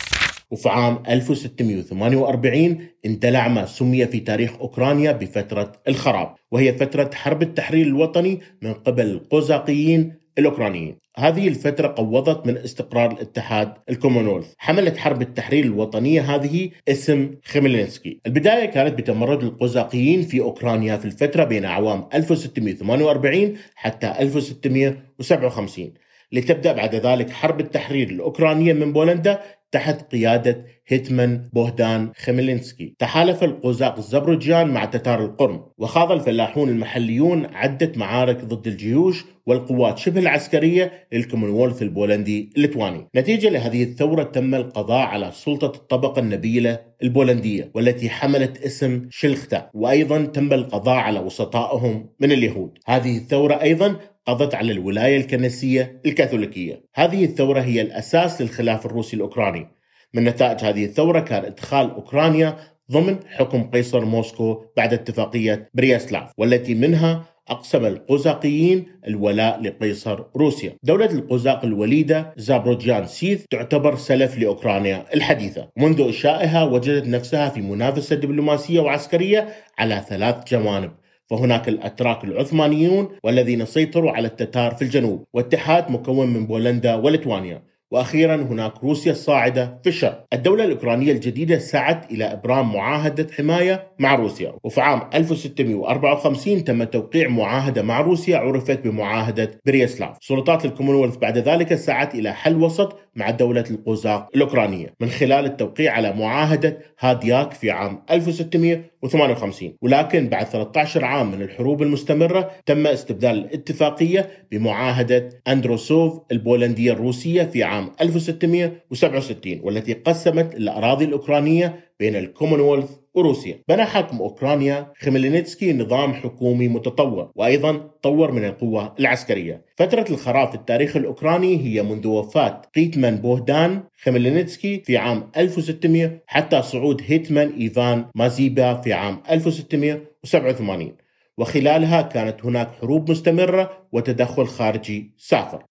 وفي عام ألف وستمئة وثمانية وأربعين اندلع ما سمي في تاريخ أوكرانيا بفترة الخراب، وهي فترة حرب التحرير الوطني من قبل القوزاقيين الأوكرانيين. هذه الفترة قوضت من استقرار الاتحاد الكومونولث. حملت حرب التحرير الوطنية هذه اسم خميلنسكي. البداية كانت بتمرد القوزاقيين في أوكرانيا في الفترة بين أعوام ألف وستمئة وثمانية وأربعين حتى ألف وستمئة وسبعة وخمسين، لتبدأ بعد ذلك حرب التحرير الأوكرانية من بولندا تحت قيادة هيتمان بوهدان خميلنسكي. تحالف القوزاق الزبرجان مع تتار القرم، وخاض الفلاحون المحليون عدة معارك ضد الجيوش والقوات شبه العسكرية للكومنولث البولندي الليتواني. نتيجة لهذه الثورة تم القضاء على سلطة الطبقة النبيلة البولندية والتي حملت اسم شلختا، وأيضا تم القضاء على وسطائهم من اليهود. هذه الثورة أيضا قضت على الولاية الكنسية الكاثوليكية. هذه الثورة هي الأساس للخلاف الروسي الأوكراني. من نتائج هذه الثورة كان إدخال أوكرانيا ضمن حكم قيصر موسكو بعد اتفاقية برياسلاف، والتي منها أقسم القوزاقيين الولاء لقيصر روسيا. دولة القوزاق الوليدة زابروجيان سيث تعتبر سلف لأوكرانيا الحديثة. منذ إنشائها وجدت نفسها في منافسة دبلوماسية وعسكرية على ثلاث جوانب، فهناك الأتراك العثمانيون والذين سيطروا على التتار في الجنوب، واتحاد مكون من بولندا وليتوانيا، وأخيرا هناك روسيا الصاعدة في الشرق. الدولة الأوكرانية الجديدة سعت إلى إبرام معاهدة حماية مع روسيا، وفي عام ألف وستمئة وأربعة وخمسين تم توقيع معاهدة مع روسيا عرفت بمعاهدة برياسلاف. سلطات الكومنولث بعد ذلك سعت إلى حل وسط مع دولة القوزاق الأوكرانية من خلال التوقيع على معاهدة هادياك في عام ألف وستمئة وثمانية وخمسين، ولكن بعد ثلاثة عشر عام من الحروب المستمرة تم استبدال الاتفاقية بمعاهدة أندروسوف البولندية الروسية في عام ألف وستمئة وسبعة وستين، والتي قسمت الأراضي الأوكرانية بين الكومنولث وروسيا. بنى حاكم أوكرانيا خميلنسكي نظام حكومي متطور، وأيضا طور من القوة العسكرية. فترة الخراب في التاريخ الأوكراني هي منذ وفاة هيتمان بوهدان خميلنسكي في عام ألف وستمئة حتى صعود هيتمان إيفان مازيبا في عام ألف وستمئة وسبعة وثمانين، وخلالها كانت هناك حروب مستمرة وتدخل خارجي سافر.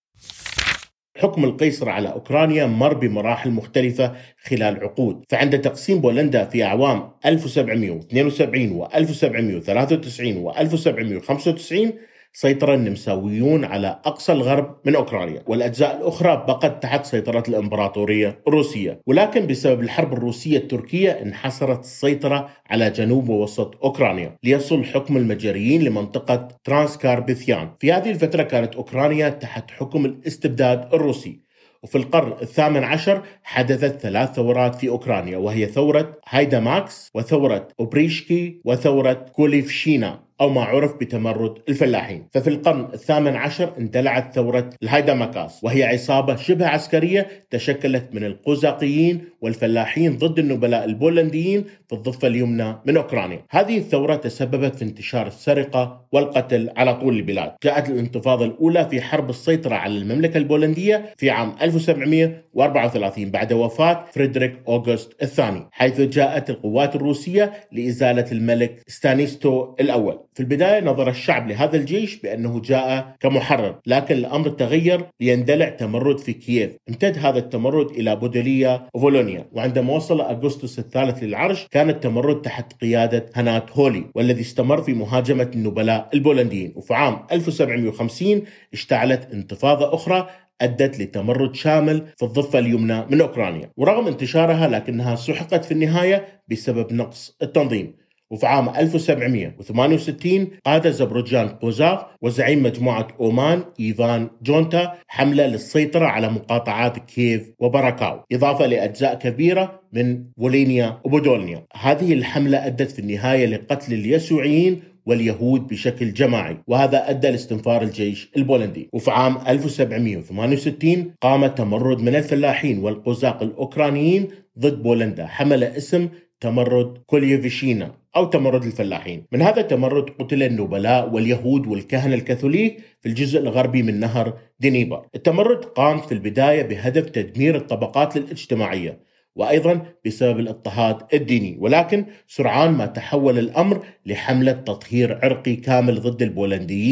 حكم القيصر على أوكرانيا مر بمراحل مختلفة خلال عقود، فعند تقسيم بولندا في أعوام ألف وسبعمئة واثنين وسبعين وألف وسبعمئة وثلاثة وتسعين وألف وسبعمئة وخمسة وتسعين سيطر النمساويون على أقصى الغرب من أوكرانيا، والأجزاء الأخرى بقت تحت سيطرة الإمبراطورية الروسية. ولكن بسبب الحرب الروسية التركية انحصرت السيطرة على جنوب ووسط أوكرانيا ليصل حكم المجريين لمنطقة ترانسكارباثيان. في هذه الفترة كانت أوكرانيا تحت حكم الاستبداد الروسي. وفي القرن الثامن عشر حدثت ثلاث ثورات في أوكرانيا، وهي ثورة هايدا ماكس وثورة أوبريشكي وثورة كوليفشينا أو ما عرف بتمرد الفلاحين. ففي القرن الثامن عشر اندلعت ثورة الهايدا ماكاس، وهي عصابة شبه عسكرية تشكلت من القوزاقيين والفلاحين ضد النبلاء البولنديين في الضفة اليمنى من أوكرانيا. هذه الثورة تسببت في انتشار السرقة والقتل على طول البلاد. جاءت الانتفاضة الأولى في حرب السيطرة على المملكة البولندية في عام ألف وسبعمئة وأربعة وثلاثين بعد وفاة فريدريك أوغست الثاني، حيث جاءت القوات الروسية لإزالة الملك ستانيستو الأول. في البداية نظر الشعب لهذا الجيش بأنه جاء كمحرر، لكن الأمر تغير ليندلع تمرد في كييف. امتد هذا التمرد إلى بودوليا وفولونيا، وعندما وصل أغسطس الثالث للعرش كان التمرد تحت قيادة هانات هولي، والذي استمر في مهاجمة النبلاء البولنديين. وفي عام ألف وسبعمئة وخمسين اشتعلت انتفاضة أخرى أدت لتمرد شامل في الضفة اليمنى من أوكرانيا، ورغم انتشارها لكنها سحقت في النهاية بسبب نقص التنظيم. وفي عام ألف وسبعمئة وثمانية وستين قاد زبروجان قوزاق وزعيم مجموعة أومان إيفان جونتا حملة للسيطرة على مقاطعات كييف وباراكاو، إضافة لأجزاء كبيرة من فولينيا وبودولنيا. هذه الحملة أدت في النهاية لقتل اليسوعيين واليهود بشكل جماعي، وهذا أدى لاستنفار الجيش البولندي. وفي عام ألف وسبعمئة وثمانية وستين قام تمرد من الفلاحين والقوزاق الأوكرانيين ضد بولندا حمل اسم تمرد كوليفشينا أو تمرد الفلاحين. من هذا التمرد قتل النبلاء واليهود والكهنة الكاثوليك في الجزء الغربي من نهر دنيبر. التمرد قام في البداية بهدف تدمير الطبقات الاجتماعية، وأيضا بسبب الاضطهاد الديني، ولكن سرعان ما تحول الأمر لحملة تطهير عرقي كامل ضد البولنديين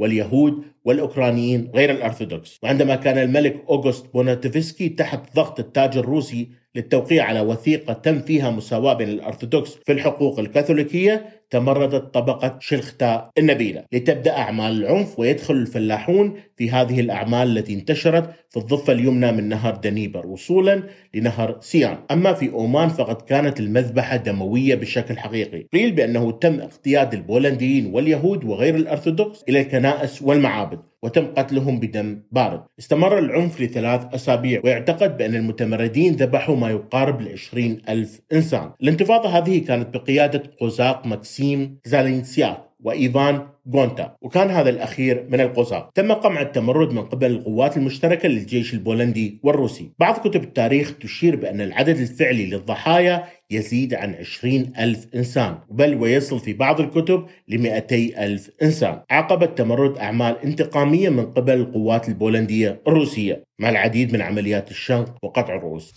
واليهود والأوكرانيين غير الأرثوذكس. وعندما كان الملك أوغست بوناتيفسكي تحت ضغط التاج الروسي للتوقيع على وثيقة تم فيها مساواة بين الأرثوذكس في الحقوق الكاثوليكية، تمردت طبقة شلختاء النبيلة لتبدأ أعمال العنف، ويدخل الفلاحون في هذه الأعمال التي انتشرت في الضفة اليمنى من نهر دنيبر وصولا لنهر سيان. أما في أومان فقد كانت المذبحة دموية بشكل حقيقي، قيل بأنه تم اقتياد البولنديين واليهود وغير الأرثوذكس إلى الكنائس والمعابد وتم قتلهم بدم بارد. استمر العنف لثلاث أسابيع، ويعتقد بأن المتمردين ذبحوا ما يقارب لعشرين ألف إنسان. الانتفاضة هذه كانت بقيادة قوزاق ماكسيم زالينسياك وإيفان غونتا، وكان هذا الأخير من القوزاق. تم قمع التمرد من قبل القوات المشتركة للجيش البولندي والروسي. بعض كتب التاريخ تشير بأن العدد الفعلي للضحايا يزيد عن عشرين ألف إنسان، بل ويصل في بعض الكتب لمئتي ألف إنسان. عقب التمرد أعمال انتقامية من قبل القوات البولندية الروسية مع العديد من عمليات الشنق وقطع الرؤوس.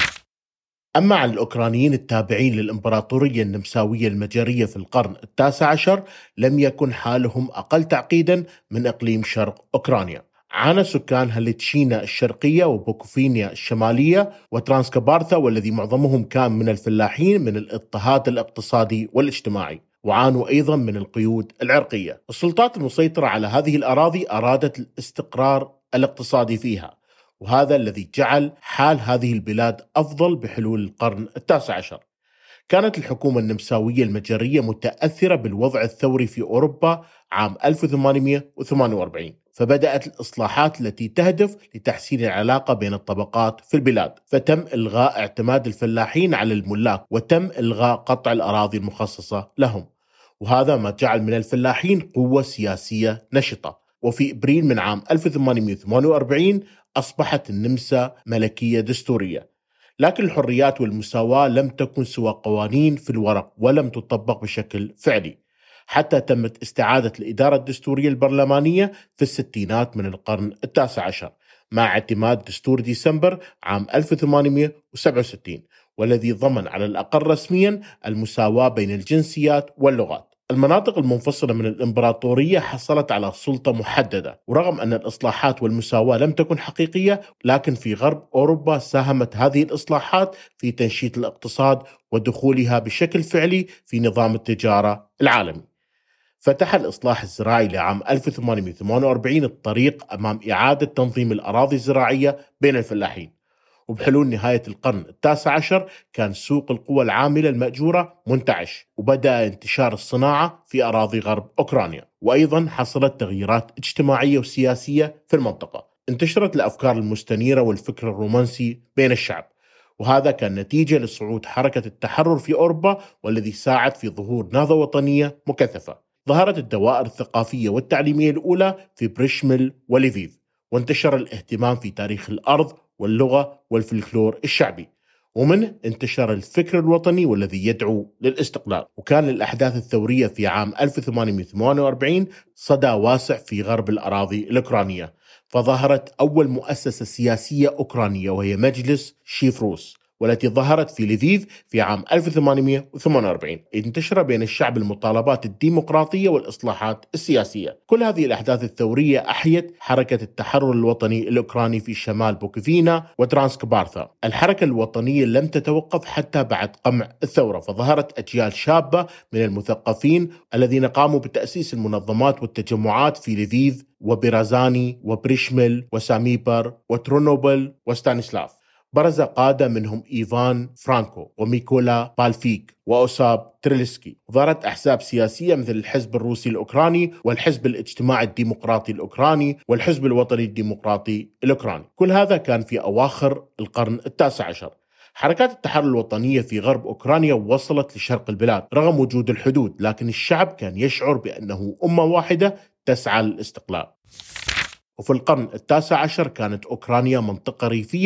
أما عن الأوكرانيين التابعين للإمبراطورية النمساوية المجرية في القرن التاسع عشر، لم يكن حالهم أقل تعقيدا من إقليم شرق أوكرانيا. عانى سكان هالتشينا الشرقية وبوكوفينيا الشمالية وترانسكابارثا، والذي معظمهم كان من الفلاحين، من الاضطهاد الاقتصادي والاجتماعي، وعانوا أيضا من القيود العرقية. السلطات المسيطرة على هذه الأراضي أرادت الاستقرار الاقتصادي فيها، وهذا الذي جعل حال هذه البلاد أفضل بحلول القرن التاسع عشر. كانت الحكومة النمساوية المجرية متأثرة بالوضع الثوري في أوروبا عام ألف وثمانمئة وثمانية وأربعين، فبدأت الإصلاحات التي تهدف لتحسين العلاقة بين الطبقات في البلاد، فتم إلغاء اعتماد الفلاحين على الملاك، وتم إلغاء قطع الأراضي المخصصة لهم، وهذا ما جعل من الفلاحين قوة سياسية نشطة. وفي إبريل من عام ألف وثمانمئة وثمانية وأربعين أصبحت النمسا ملكية دستورية، لكن الحريات والمساواة لم تكن سوى قوانين في الورق ولم تطبق بشكل فعلي، حتى تمت استعادة الإدارة الدستورية البرلمانية في الستينات من القرن التاسع عشر مع اعتماد دستور ديسمبر عام ألف وثمانمئة وسبعة وستين، والذي ضمن على الأقل رسميا المساواة بين الجنسيات واللغات. المناطق المنفصلة من الإمبراطورية حصلت على سلطة محددة، ورغم أن الإصلاحات والمساواة لم تكن حقيقية، لكن في غرب أوروبا ساهمت هذه الإصلاحات في تنشيط الاقتصاد ودخولها بشكل فعلي في نظام التجارة العالمي. فتح الإصلاح الزراعي لعام ألف وثمانمئة وثمانية وأربعين الطريق أمام إعادة تنظيم الأراضي الزراعية بين الفلاحين. وبحلول نهاية القرن التاسع عشر كان سوق القوى العاملة المأجورة منتعش، وبدأ انتشار الصناعة في أراضي غرب أوكرانيا، وأيضا حصلت تغييرات اجتماعية وسياسية في المنطقة. انتشرت الأفكار المستنيرة والفكر الرومانسي بين الشعب، وهذا كان نتيجة لصعود حركة التحرر في أوروبا، والذي ساعد في ظهور نهضة وطنية مكثفة. ظهرت الدوائر الثقافية والتعليمية الأولى في بريشمل وليفيف، وانتشر الاهتمام في تاريخ الأرض واللغة والفلكلور الشعبي، ومنه انتشر الفكر الوطني والذي يدعو للاستقلال. وكان للأحداث الثورية في عام ألف وثمانمئة وثمانية وأربعين صدى واسع في غرب الأراضي الأوكرانية، فظهرت أول مؤسسة سياسية أوكرانية وهي مجلس شيفروس، والتي ظهرت في ليفيف في عام ألف وثمانمئة وثمانية وأربعين. انتشر بين الشعب المطالبات الديمقراطية والإصلاحات السياسية. كل هذه الأحداث الثورية أحيت حركة التحرر الوطني الأوكراني في شمال بوكوفينا وترانسكابارثا. الحركة الوطنية لم تتوقف حتى بعد قمع الثورة، فظهرت أجيال شابة من المثقفين الذين قاموا بتأسيس المنظمات والتجمعات في ليفيف وبيرازاني وبريشمل وساميبر وترونوبل وستانيسلاف. برز قادة منهم إيفان فرانكو وميكولا بالفيك وأوساب تريلسكي. ظهرت أحزاب سياسية مثل الحزب الروسي الأوكراني والحزب الاجتماعي الديمقراطي الأوكراني والحزب الوطني الديمقراطي الأوكراني. كل هذا كان في أواخر القرن التاسع عشر. حركات التحرر الوطنية في غرب أوكرانيا وصلت لشرق البلاد رغم وجود الحدود، لكن الشعب كان يشعر بأنه أمة واحدة تسعى للاستقلال. وفي القرن التاسع عشر كانت أوكرانيا منطقة ريفية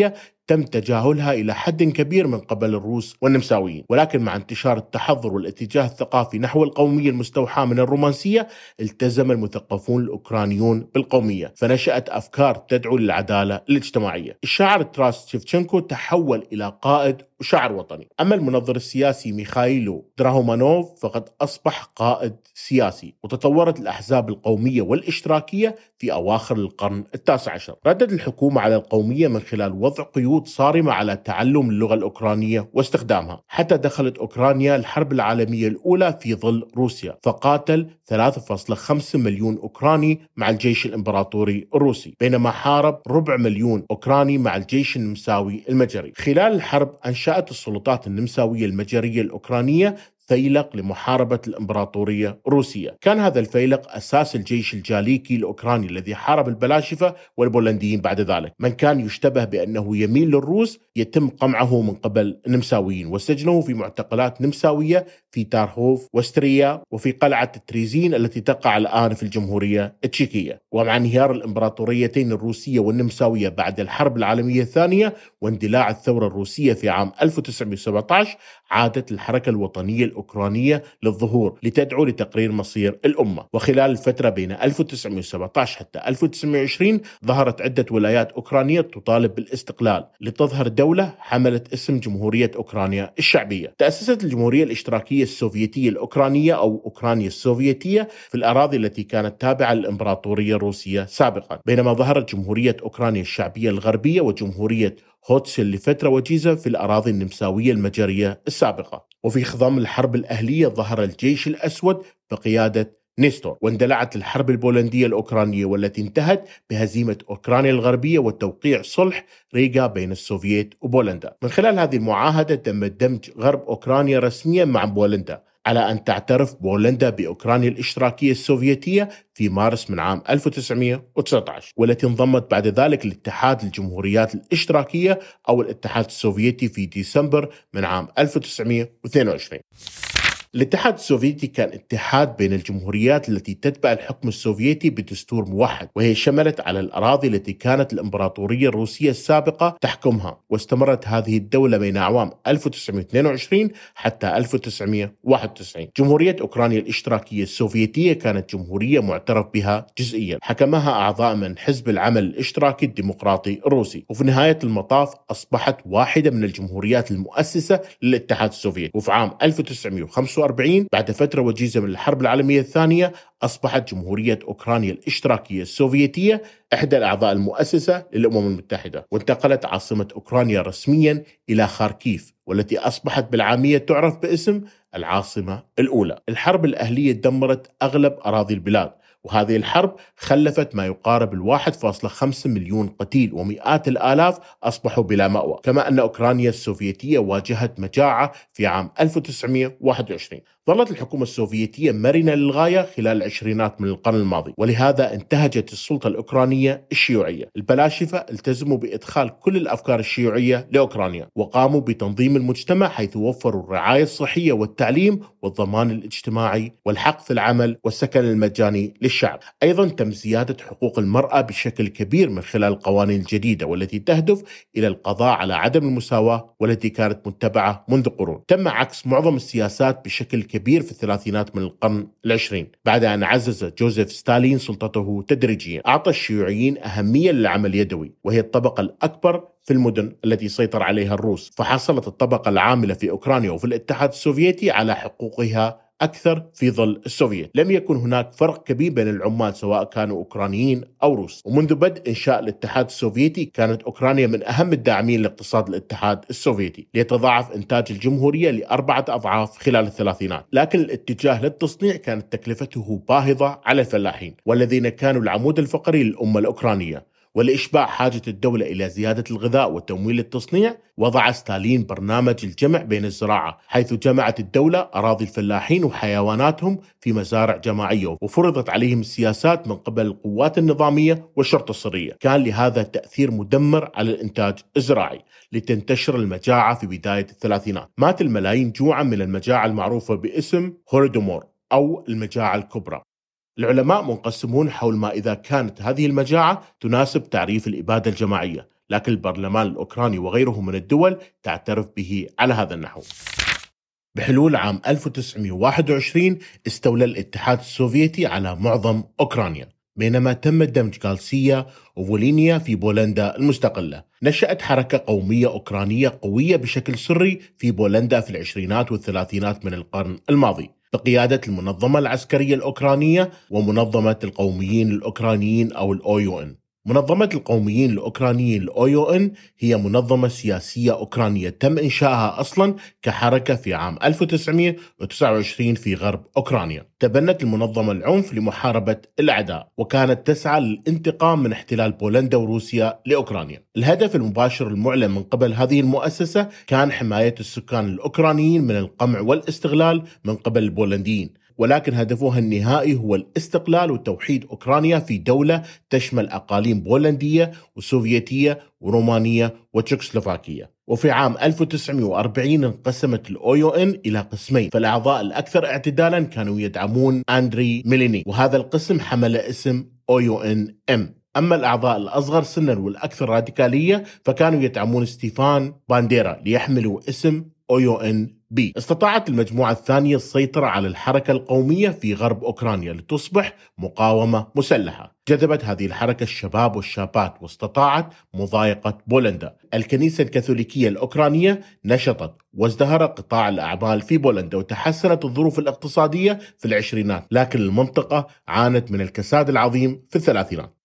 تم تجاهلها إلى حد كبير من قبل الروس والنمساويين، ولكن مع انتشار التحضر والاتجاه الثقافي نحو القومية المستوحاة من الرومانسية التزم المثقفون الأوكرانيون بالقومية، فنشأت أفكار تدعو للعدالة الاجتماعية. الشاعر تراس شيفتشنكو تحول إلى قائد وشاعر وطني، أما المنظر السياسي ميخائيلو دراهومانوف فقد أصبح قائد سياسي. وتطورت الأحزاب القومية والاشتراكية في أواخر القرن التاسع عشر. ردت الحكومة على القومية من خلال وضع قيود صارمة على تعلم اللغة الأوكرانية واستخدامها، حتى دخلت أوكرانيا الحرب العالمية الأولى في ظل روسيا، فقاتل ثلاثة فاصلة خمسة مليون أوكراني مع الجيش الإمبراطوري الروسي، بينما حارب ربع مليون أوكراني مع الجيش النمساوي المجري. خلال الحرب أنشأت السلطات النمساوية المجرية الأوكرانية فيلق لمحاربة الإمبراطورية الروسية. كان هذا الفيلق أساس الجيش الجاليكي الأوكراني الذي حارب البلاشفة والبولنديين بعد ذلك. من كان يشتبه بأنه يميل للروس يتم قمعه من قبل النمساويين وسجنه في معتقلات نمساوية في تارهوف وستريا وفي قلعة تريزين التي تقع الآن في الجمهورية التشيكية. ومع انهيار الإمبراطوريتين الروسية والنمساوية بعد الحرب العالمية الثانية واندلاع الثورة الروسية في عام ألف وتسعمائة وسبعة عشر عادت الحركة الوطنية الأوكرانية للظهور لتدعو لتقرير مصير الأمة. وخلال الفترة بين ألف وتسعمائة وسبعة عشر حتى ألف وتسعمائة وعشرين ظهرت عدة ولايات أوكرانية تطالب بالاستقلال لتظهر دولة حملت اسم جمهورية أوكرانيا الشعبية. تأسست الجمهورية الاشتراكية السوفيتية الأوكرانية أو أوكرانيا السوفيتية في الأراضي التي كانت تابعة للإمبراطورية الروسية سابقا، بينما ظهرت جمهورية أوكرانيا الشعبية الغربية وجمهورية هوتسل لفترة وجيزة في الأراضي النمساوية المجرية السابقة. وفي خضم الحرب الأهلية ظهر الجيش الأسود بقيادة نيستور، واندلعت الحرب البولندية الأوكرانية والتي انتهت بهزيمة أوكرانيا الغربية وتوقيع صلح ريغا بين السوفييت وبولندا. من خلال هذه المعاهدة تم دمج غرب أوكرانيا رسميا مع بولندا، على أن تعترف بولندا بأوكرانيا الاشتراكية السوفيتية في مارس من عام ألف وتسعمائة وتسعة عشر، والتي انضمت بعد ذلك لاتحاد الجمهوريات الاشتراكية أو الاتحاد السوفيتي في ديسمبر من عام ألف وتسعمائة واثنين وعشرين. الاتحاد السوفيتي كان اتحاد بين الجمهوريات التي تتبع الحكم السوفيتي بدستور موحد، وهي شملت على الأراضي التي كانت الإمبراطورية الروسية السابقة تحكمها، واستمرت هذه الدولة بين أعوام ألف وتسعمائة واثنين وعشرين حتى ألف وتسعمائة وواحد وتسعين. جمهورية أوكرانيا الاشتراكية السوفيتية كانت جمهورية معترف بها جزئيا، حكمها أعضاء من حزب العمل الاشتراكي الديمقراطي الروسي، وفي نهاية المطاف أصبحت واحدة من الجمهوريات المؤسسة للاتحاد السوفيتي. وفي عام ألف وتسعمائة وخمسة وأربعين بعد فترة وجيزة من الحرب العالمية الثانية أصبحت جمهورية أوكرانيا الاشتراكية السوفيتية إحدى الأعضاء المؤسسة للأمم المتحدة، وانتقلت عاصمة أوكرانيا رسميا إلى خاركيف، والتي أصبحت بالعامية تعرف باسم العاصمة الأولى. الحرب الأهلية دمرت أغلب أراضي البلاد، وهذه الحرب خلفت ما يقارب الواحد فاصلة خمسة مليون قتيل ومئات الآلاف أصبحوا بلا مأوى. كما أن أوكرانيا السوفيتية واجهت مجاعة في عام ألف وتسعمائة وواحد وعشرين. ظلت الحكومة السوفيتية مرنة للغاية خلال العشرينات من القرن الماضي، ولهذا انتهجت السلطة الأوكرانية الشيوعية. البلاشفة التزموا بإدخال كل الأفكار الشيوعية لأوكرانيا، وقاموا بتنظيم المجتمع حيث وفروا الرعاية الصحية والتعليم والضمان الاجتماعي والحق في العمل والسكن المجاني للشعب. أيضا تم زيادة حقوق المرأة بشكل كبير من خلال القوانين الجديدة والتي تهدف إلى القضاء على عدم المساواة والتي كانت متبعة منذ قرون. تم عكس معظم السياسات بشكل كبير في الثلاثينات من القرن العشرين بعد أن عزز جوزيف ستالين سلطته تدريجيا. أعطى الشيوعيين أهمية للعمل اليدوي، وهي الطبقة الأكبر في المدن التي سيطر عليها الروس، فحصلت الطبقة العاملة في أوكرانيا وفي الاتحاد السوفيتي على حقوقها أكثر في ظل السوفيت. لم يكن هناك فرق كبير بين العمال سواء كانوا أوكرانيين أو روس، ومنذ بدء إنشاء الاتحاد السوفيتي كانت أوكرانيا من أهم الداعمين لاقتصاد الاتحاد السوفيتي، ليتضاعف إنتاج الجمهورية لأربعة أضعاف خلال الثلاثينات. لكن الاتجاه للتصنيع كانت تكلفته باهظة على الفلاحين والذين كانوا العمود الفقري للأمة الأوكرانية. ولإشباع حاجة الدولة إلى زيادة الغذاء وتمويل التصنيع، وضع ستالين برنامج الجمع بين الزراعة، حيث جمعت الدولة أراضي الفلاحين وحيواناتهم في مزارع جماعية، وفرضت عليهم السياسات من قبل القوات النظامية والشرطة السرية. كان لهذا تأثير مدمر على الإنتاج الزراعي، لتنتشر المجاعة في بداية الثلاثينات. مات الملايين جوعا من المجاعة المعروفة باسم هولودومور أو المجاعة الكبرى. العلماء منقسمون حول ما إذا كانت هذه المجاعة تناسب تعريف الإبادة الجماعية، لكن البرلمان الأوكراني وغيره من الدول تعترف به على هذا النحو. بحلول عام ألف وتسعمئة وواحد وعشرين استولى الاتحاد السوفيتي على معظم أوكرانيا، بينما تم دمج غالسيا وفولينيا في بولندا المستقلة. نشأت حركة قومية أوكرانية قوية بشكل سري في بولندا في العشرينات والثلاثينات من القرن الماضي بقيادة المنظمة العسكرية الأوكرانية ومنظمة القوميين الأوكرانيين أو الأو يو إن. منظمة القوميين الأوكرانيين الأو يو إن هي منظمة سياسية أوكرانية تم إنشائها أصلا كحركة في عام ألف وتسعمئة وتسعة وعشرين في غرب أوكرانيا. تبنت المنظمة العنف لمحاربة الأعداء، وكانت تسعى للانتقام من احتلال بولندا وروسيا لأوكرانيا. الهدف المباشر المعلن من قبل هذه المؤسسة كان حماية السكان الأوكرانيين من القمع والاستغلال من قبل البولنديين، ولكن هدفها النهائي هو الاستقلال وتوحيد أوكرانيا في دولة تشمل أقاليم بولندية وسوفيتية ورومانية وتشيكوسلوفاكية. وفي عام ألف وتسعمئة وأربعين انقسمت الأو يو إن إلى قسمين، فالأعضاء الأكثر اعتدالا كانوا يدعمون أندري ميلينيك، وهذا القسم حمل اسم أو يو إن إم. أما الأعضاء الأصغر سنا والأكثر راديكالية فكانوا يدعمون ستيفان بانديرا ليحملوا اسم أو يو إن بي. استطاعت المجموعة الثانية السيطرة على الحركة القومية في غرب أوكرانيا لتصبح مقاومة مسلحة. جذبت هذه الحركة الشباب والشابات واستطاعت مضايقة بولندا. الكنيسة الكاثوليكية الأوكرانية نشطت وازدهر قطاع الأعمال في بولندا، وتحسنت الظروف الاقتصادية في العشرينات، لكن المنطقة عانت من الكساد العظيم في الثلاثينات.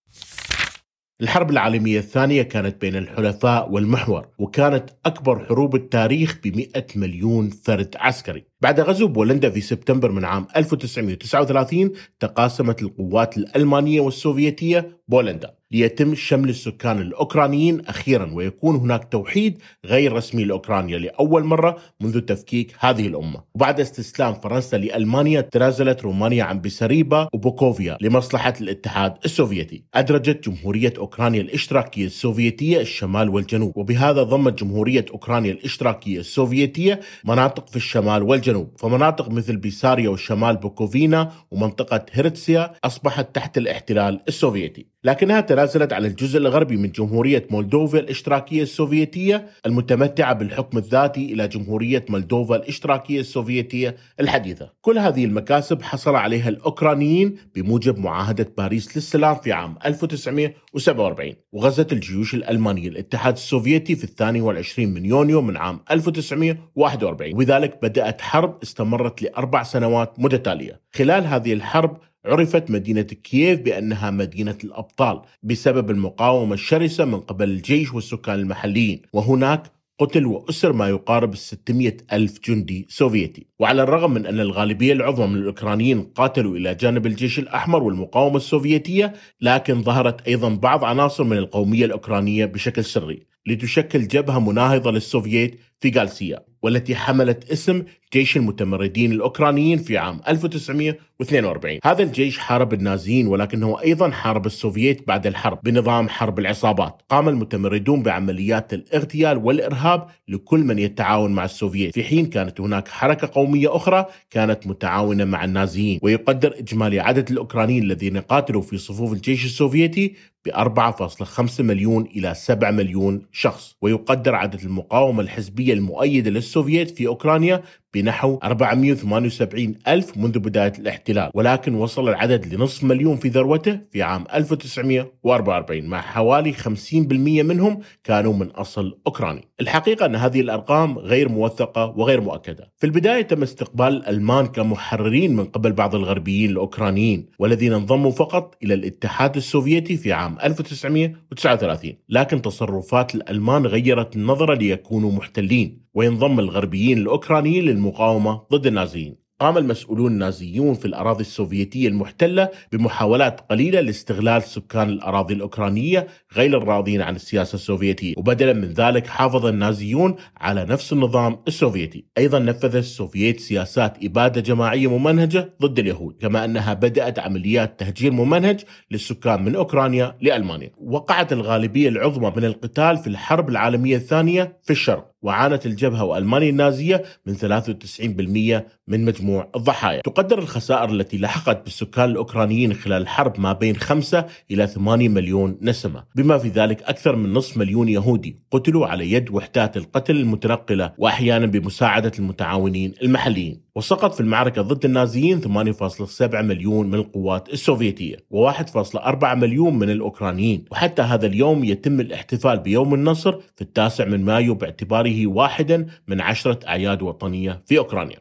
الحرب العالمية الثانية كانت بين الحلفاء والمحور، وكانت أكبر حروب التاريخ بمئة مليون فرد عسكري. بعد غزو بولندا في سبتمبر من عام ألف وتسعمئة وتسعة وثلاثين تقاسمت القوات الألمانية والسوفيتية بولندا ليتم شمل السكان الأوكرانيين أخيرا، ويكون هناك توحيد غير رسمي لأوكرانيا لأول مرة منذ تفكيك هذه الأمة. وبعد استسلام فرنسا لألمانيا تنازلت رومانيا عن بساريبا وبوكوفيا لمصلحة الاتحاد السوفيتي. أدرجت جمهورية أوكرانيا الاشتراكية السوفيتية الشمال والجنوب، وبهذا ضمت جمهورية أوكرانيا الاشتراكية السوفيتية مناطق في الشمال والجنوب، فمناطق مثل بيساريا والشمال بوكوفينا ومنطقة هيرتسيا أصبحت تحت الاحتلال السوفيتي، لكنها تنازلت على الجزء الغربي من جمهورية مولدوفا الاشتراكية السوفيتية المتمتعة بالحكم الذاتي إلى جمهورية مولدوفا الاشتراكية السوفيتية الحديثة. كل هذه المكاسب حصل عليها الأوكرانيين بموجب معاهدة باريس للسلام في عام ألف وتسعمئة وسبعة وأربعين. وغزت الجيوش الألمانية الاتحاد السوفيتي في الثاني والعشرين من يونيو من عام ألف وتسعمئة وواحد وأربعين، وبذلك بدأت حرب استمرت لأربع سنوات متتالية. خلال هذه الحرب عرفت مدينة كييف بأنها مدينة الأبطال بسبب المقاومة الشرسة من قبل الجيش والسكان المحليين، وهناك قتل وأسر ما يقارب ستمئة ألف جندي سوفيتي. وعلى الرغم من أن الغالبية العظمى من الأوكرانيين قاتلوا إلى جانب الجيش الأحمر والمقاومة السوفيتية، لكن ظهرت أيضا بعض عناصر من القومية الأوكرانية بشكل سري لتشكل جبهة مناهضة للسوفييت في غالسيا، والتي حملت اسم جيش المتمردين الأوكرانيين في عام ألف وتسعمئة واثنين وأربعين. هذا الجيش حارب النازيين، ولكنه أيضا حارب السوفييت بعد الحرب بنظام حرب العصابات. قام المتمردون بعمليات الاغتيال والإرهاب لكل من يتعاون مع السوفييت، في حين كانت هناك حركة قومية أخرى كانت متعاونة مع النازيين. ويقدر إجمالي عدد الأوكرانيين الذين قاتلوا في صفوف الجيش السوفيتي ب أربعة فاصلة خمسة مليون إلى سبعة مليون شخص. ويقدر عدد المقاومة الحزبية المؤيدة للسوفييت في أوكرانيا بنحو أربعمئة وثمانية وسبعين ألف منذ بداية الاحتلال، ولكن وصل العدد لنصف مليون في ذروته في عام ألف وتسعمئة وأربعة وأربعين، مع حوالي خمسين بالمئة منهم كانوا من أصل أوكراني. الحقيقة أن هذه الأرقام غير موثقة وغير مؤكدة. في البداية تم استقبال الألمان كمحررين من قبل بعض الغربيين الأوكرانيين، والذين انضموا فقط إلى الاتحاد السوفيتي في عام ألف وتسعمئة وتسعة وثلاثين، لكن تصرفات الألمان غيرت النظرة ليكونوا محتلين وينضم الغربيين الأوكرانيين للمقاومة ضد النازيين. قام المسؤولون النازيون في الأراضي السوفيتية المحتلة بمحاولات قليلة لاستغلال سكان الأراضي الأوكرانية غير الراضين عن السياسة السوفيتية، وبدلا من ذلك حافظ النازيون على نفس النظام السوفيتي. أيضا نفذ السوفييت سياسات إبادة جماعية ممنهجة ضد اليهود، كما أنها بدأت عمليات تهجير ممنهج للسكان من أوكرانيا لألمانيا. وقعت الغالبية العظمى من القتال في الحرب العالمية الثانية في الشرق، وعانت الجبهة وألمانيا النازية من ثلاثة وتسعين بالمئة من مجموع الضحايا. تقدر الخسائر التي لحقت بالسكان الأوكرانيين خلال الحرب ما بين خمسة إلى ثمانية مليون نسمة، بما في ذلك أكثر من نصف مليون يهودي قتلوا على يد وحدات القتل المتنقلة وأحيانا بمساعدة المتعاونين المحليين. وسقط في المعركة ضد النازيين ثمانية فاصلة سبعة مليون من القوات السوفيتية وواحد فاصلة أربعة مليون من الأوكرانيين. وحتى هذا اليوم يتم الاحتفال بيوم النصر في التاسع من مايو باعتباره واحدا من عشرة أعياد وطنية في أوكرانيا.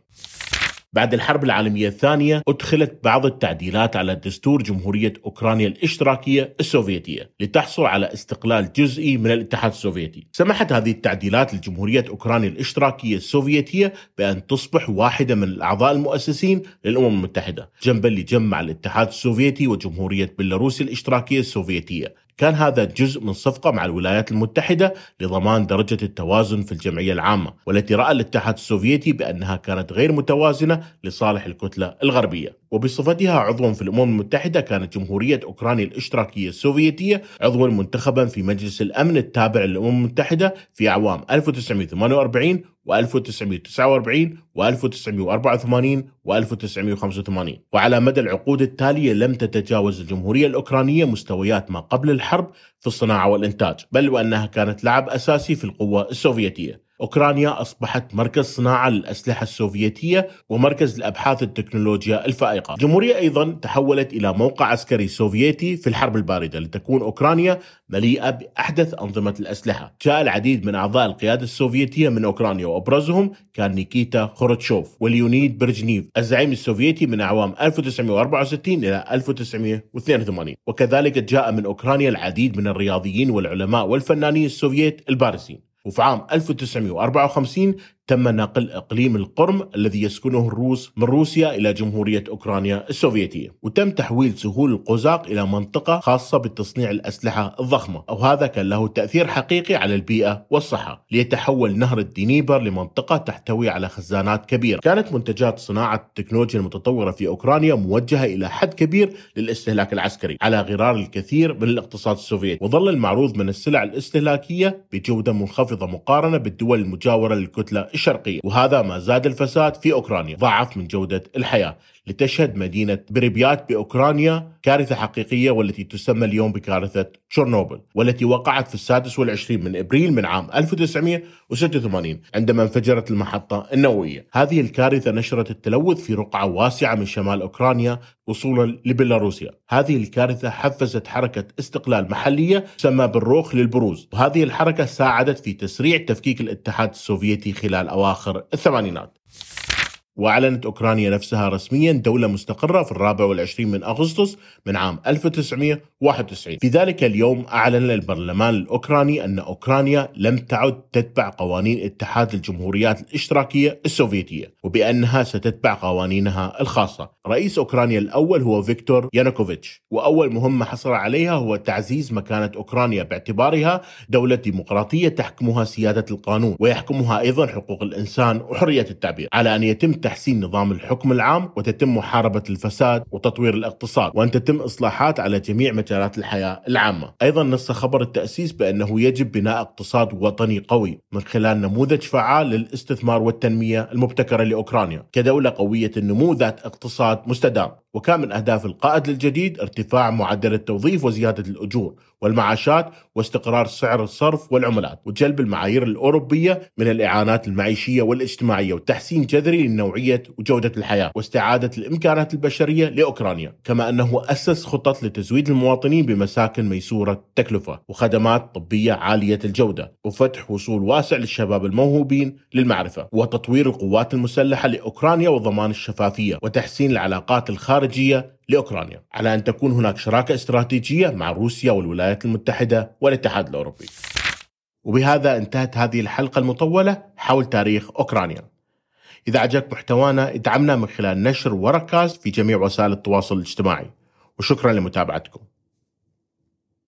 بعد الحرب العالمية الثانية أدخلت بعض التعديلات على دستور جمهورية أوكرانيا الاشتراكية السوفيتية لتحصل على استقلال جزئي من الاتحاد السوفيتي. سمحت هذه التعديلات لجمهورية أوكرانيا الاشتراكية السوفيتية بأن تصبح واحدة من الأعضاء المؤسسين للأمم المتحدة جنبا لجنب مع الاتحاد السوفيتي وجمهورية بيلاروسيا الاشتراكية السوفيتية. كان هذا جزء من صفقة مع الولايات المتحدة لضمان درجة التوازن في الجمعية العامة، والتي رأى الاتحاد السوفيتي بأنها كانت غير متوازنة لصالح الكتلة الغربية. وبصفتها عضوا في الأمم المتحدة كانت جمهورية أوكرانيا الاشتراكية السوفيتية عضوا منتخبا في مجلس الأمن التابع للأمم المتحدة في أعوام ألف وتسعمئة وثمانية وأربعين وألف وتسعمئة وتسعة وأربعين وألف وتسعمئة وأربعة وثمانين وألف وتسعمئة وخمسة وثمانين. وعلى مدى العقود التالية لم تتجاوز الجمهورية الأوكرانية مستويات ما قبل الحرب في الصناعة والإنتاج، بل وأنها كانت لاعب أساسي في القوة السوفيتية. أوكرانيا أصبحت مركز صناعة للأسلحة السوفيتية ومركز لأبحاث التكنولوجيا الفائقة. الجمهورية أيضا تحولت إلى موقع عسكري سوفيتي في الحرب الباردة لتكون أوكرانيا مليئة بأحدث أنظمة الأسلحة. جاء العديد من أعضاء القيادة السوفيتية من أوكرانيا وأبرزهم كان نيكيتا خروتشوف وليونيد برجنيف الزعيم السوفيتي من أعوام ألف وتسعمئة وأربعة وستين إلى ألف وتسعمئة واثنين وثمانين. وكذلك جاء من أوكرانيا العديد من الرياضيين والعلماء والفنانين السوفيت البارزين. وفي عام ألف وتسعمئة وأربعة وخمسين تم نقل إقليم القرم الذي يسكنه الروس من روسيا إلى جمهورية أوكرانيا السوفيتية، وتم تحويل سهول القوزاق إلى منطقة خاصة بتصنيع الأسلحة الضخمة، وهذا كان له تأثير حقيقي على البيئة والصحة، ليتحول نهر الدنيبر لمنطقة تحتوي على خزانات كبيرة. كانت منتجات صناعة التكنولوجيا المتطورة في أوكرانيا موجهة إلى حد كبير للاستهلاك العسكري على غرار الكثير من الاقتصاد السوفيتي، وظل المعروض من السلع الاستهلاكية بجودة منخفضة مقارنة بالدول المجاورة للكتلة الشرقية، وهذا ما زاد الفساد في أوكرانيا، ضاعف من جودة الحياة، لتشهد مدينة بريبيات بأوكرانيا كارثة حقيقية والتي تسمى اليوم بكارثة تشيرنوبل، والتي وقعت في السادس والعشرين من إبريل من عام ألف وتسعمئة وستة وثمانين عندما انفجرت المحطة النووية. هذه الكارثة نشرت التلوث في رقعة واسعة من شمال أوكرانيا وصولا لبيلاروسيا. هذه الكارثة حفزت حركة استقلال محلية تسمى بالروخ للبروز، وهذه الحركة ساعدت في تسريع تفكيك الاتحاد السوفيتي خلال أواخر الثمانينات. وأعلنت أوكرانيا نفسها رسميا دولة مستقرة في الرابع والعشرين من أغسطس من عام ألف وتسعمئة وواحد وتسعين. في ذلك اليوم أعلن البرلمان الأوكراني أن أوكرانيا لم تعد تتبع قوانين اتحاد الجمهوريات الاشتراكية السوفيتية، وبأنها ستتبع قوانينها الخاصة. رئيس أوكرانيا الأول هو فيكتور يانوكوفيتش، وأول مهمة حصل عليها هو تعزيز مكانة أوكرانيا باعتبارها دولة ديمقراطية تحكمها سيادة القانون ويحكمها أيضا حقوق الإنسان وحرية التعبير، على أن يتم تحسين نظام الحكم العام وتتم محاربة الفساد وتطوير الاقتصاد، وأن تتم إصلاحات على جميع مجالات الحياة العامة. أيضا نص خبر التأسيس بأنه يجب بناء اقتصاد وطني قوي من خلال نموذج فعال للاستثمار والتنمية المبتكرة لأوكرانيا كدولة قوية النمو ذات اقتصاد مستدام. وكان من أهداف القائد الجديد ارتفاع معدل التوظيف وزيادة الأجور والمعاشات واستقرار سعر الصرف والعملات وجلب المعايير الأوروبية من الإعانات المعيشية والاجتماعية وتحسين جذري لنوعية وجودة الحياة واستعادة الإمكانات البشرية لأوكرانيا، كما أنه أسس خطط لتزويد المواطنين بمساكن ميسورة التكلفة وخدمات طبية عالية الجودة وفتح وصول واسع للشباب الموهوبين للمعرفة وتطوير القوات المسلحة لأوكرانيا وضمان الشفافية وتحسين العلاقات الخارجية لأوكرانيا، على أن تكون هناك شراكة استراتيجية مع روسيا والولايات المتحدة والاتحاد الأوروبي. وبهذا انتهت هذه الحلقة المطولة حول تاريخ أوكرانيا. إذا عجبك محتوانا ادعمنا من خلال نشر وركاست في جميع وسائل التواصل الاجتماعي، وشكرا لمتابعتكم.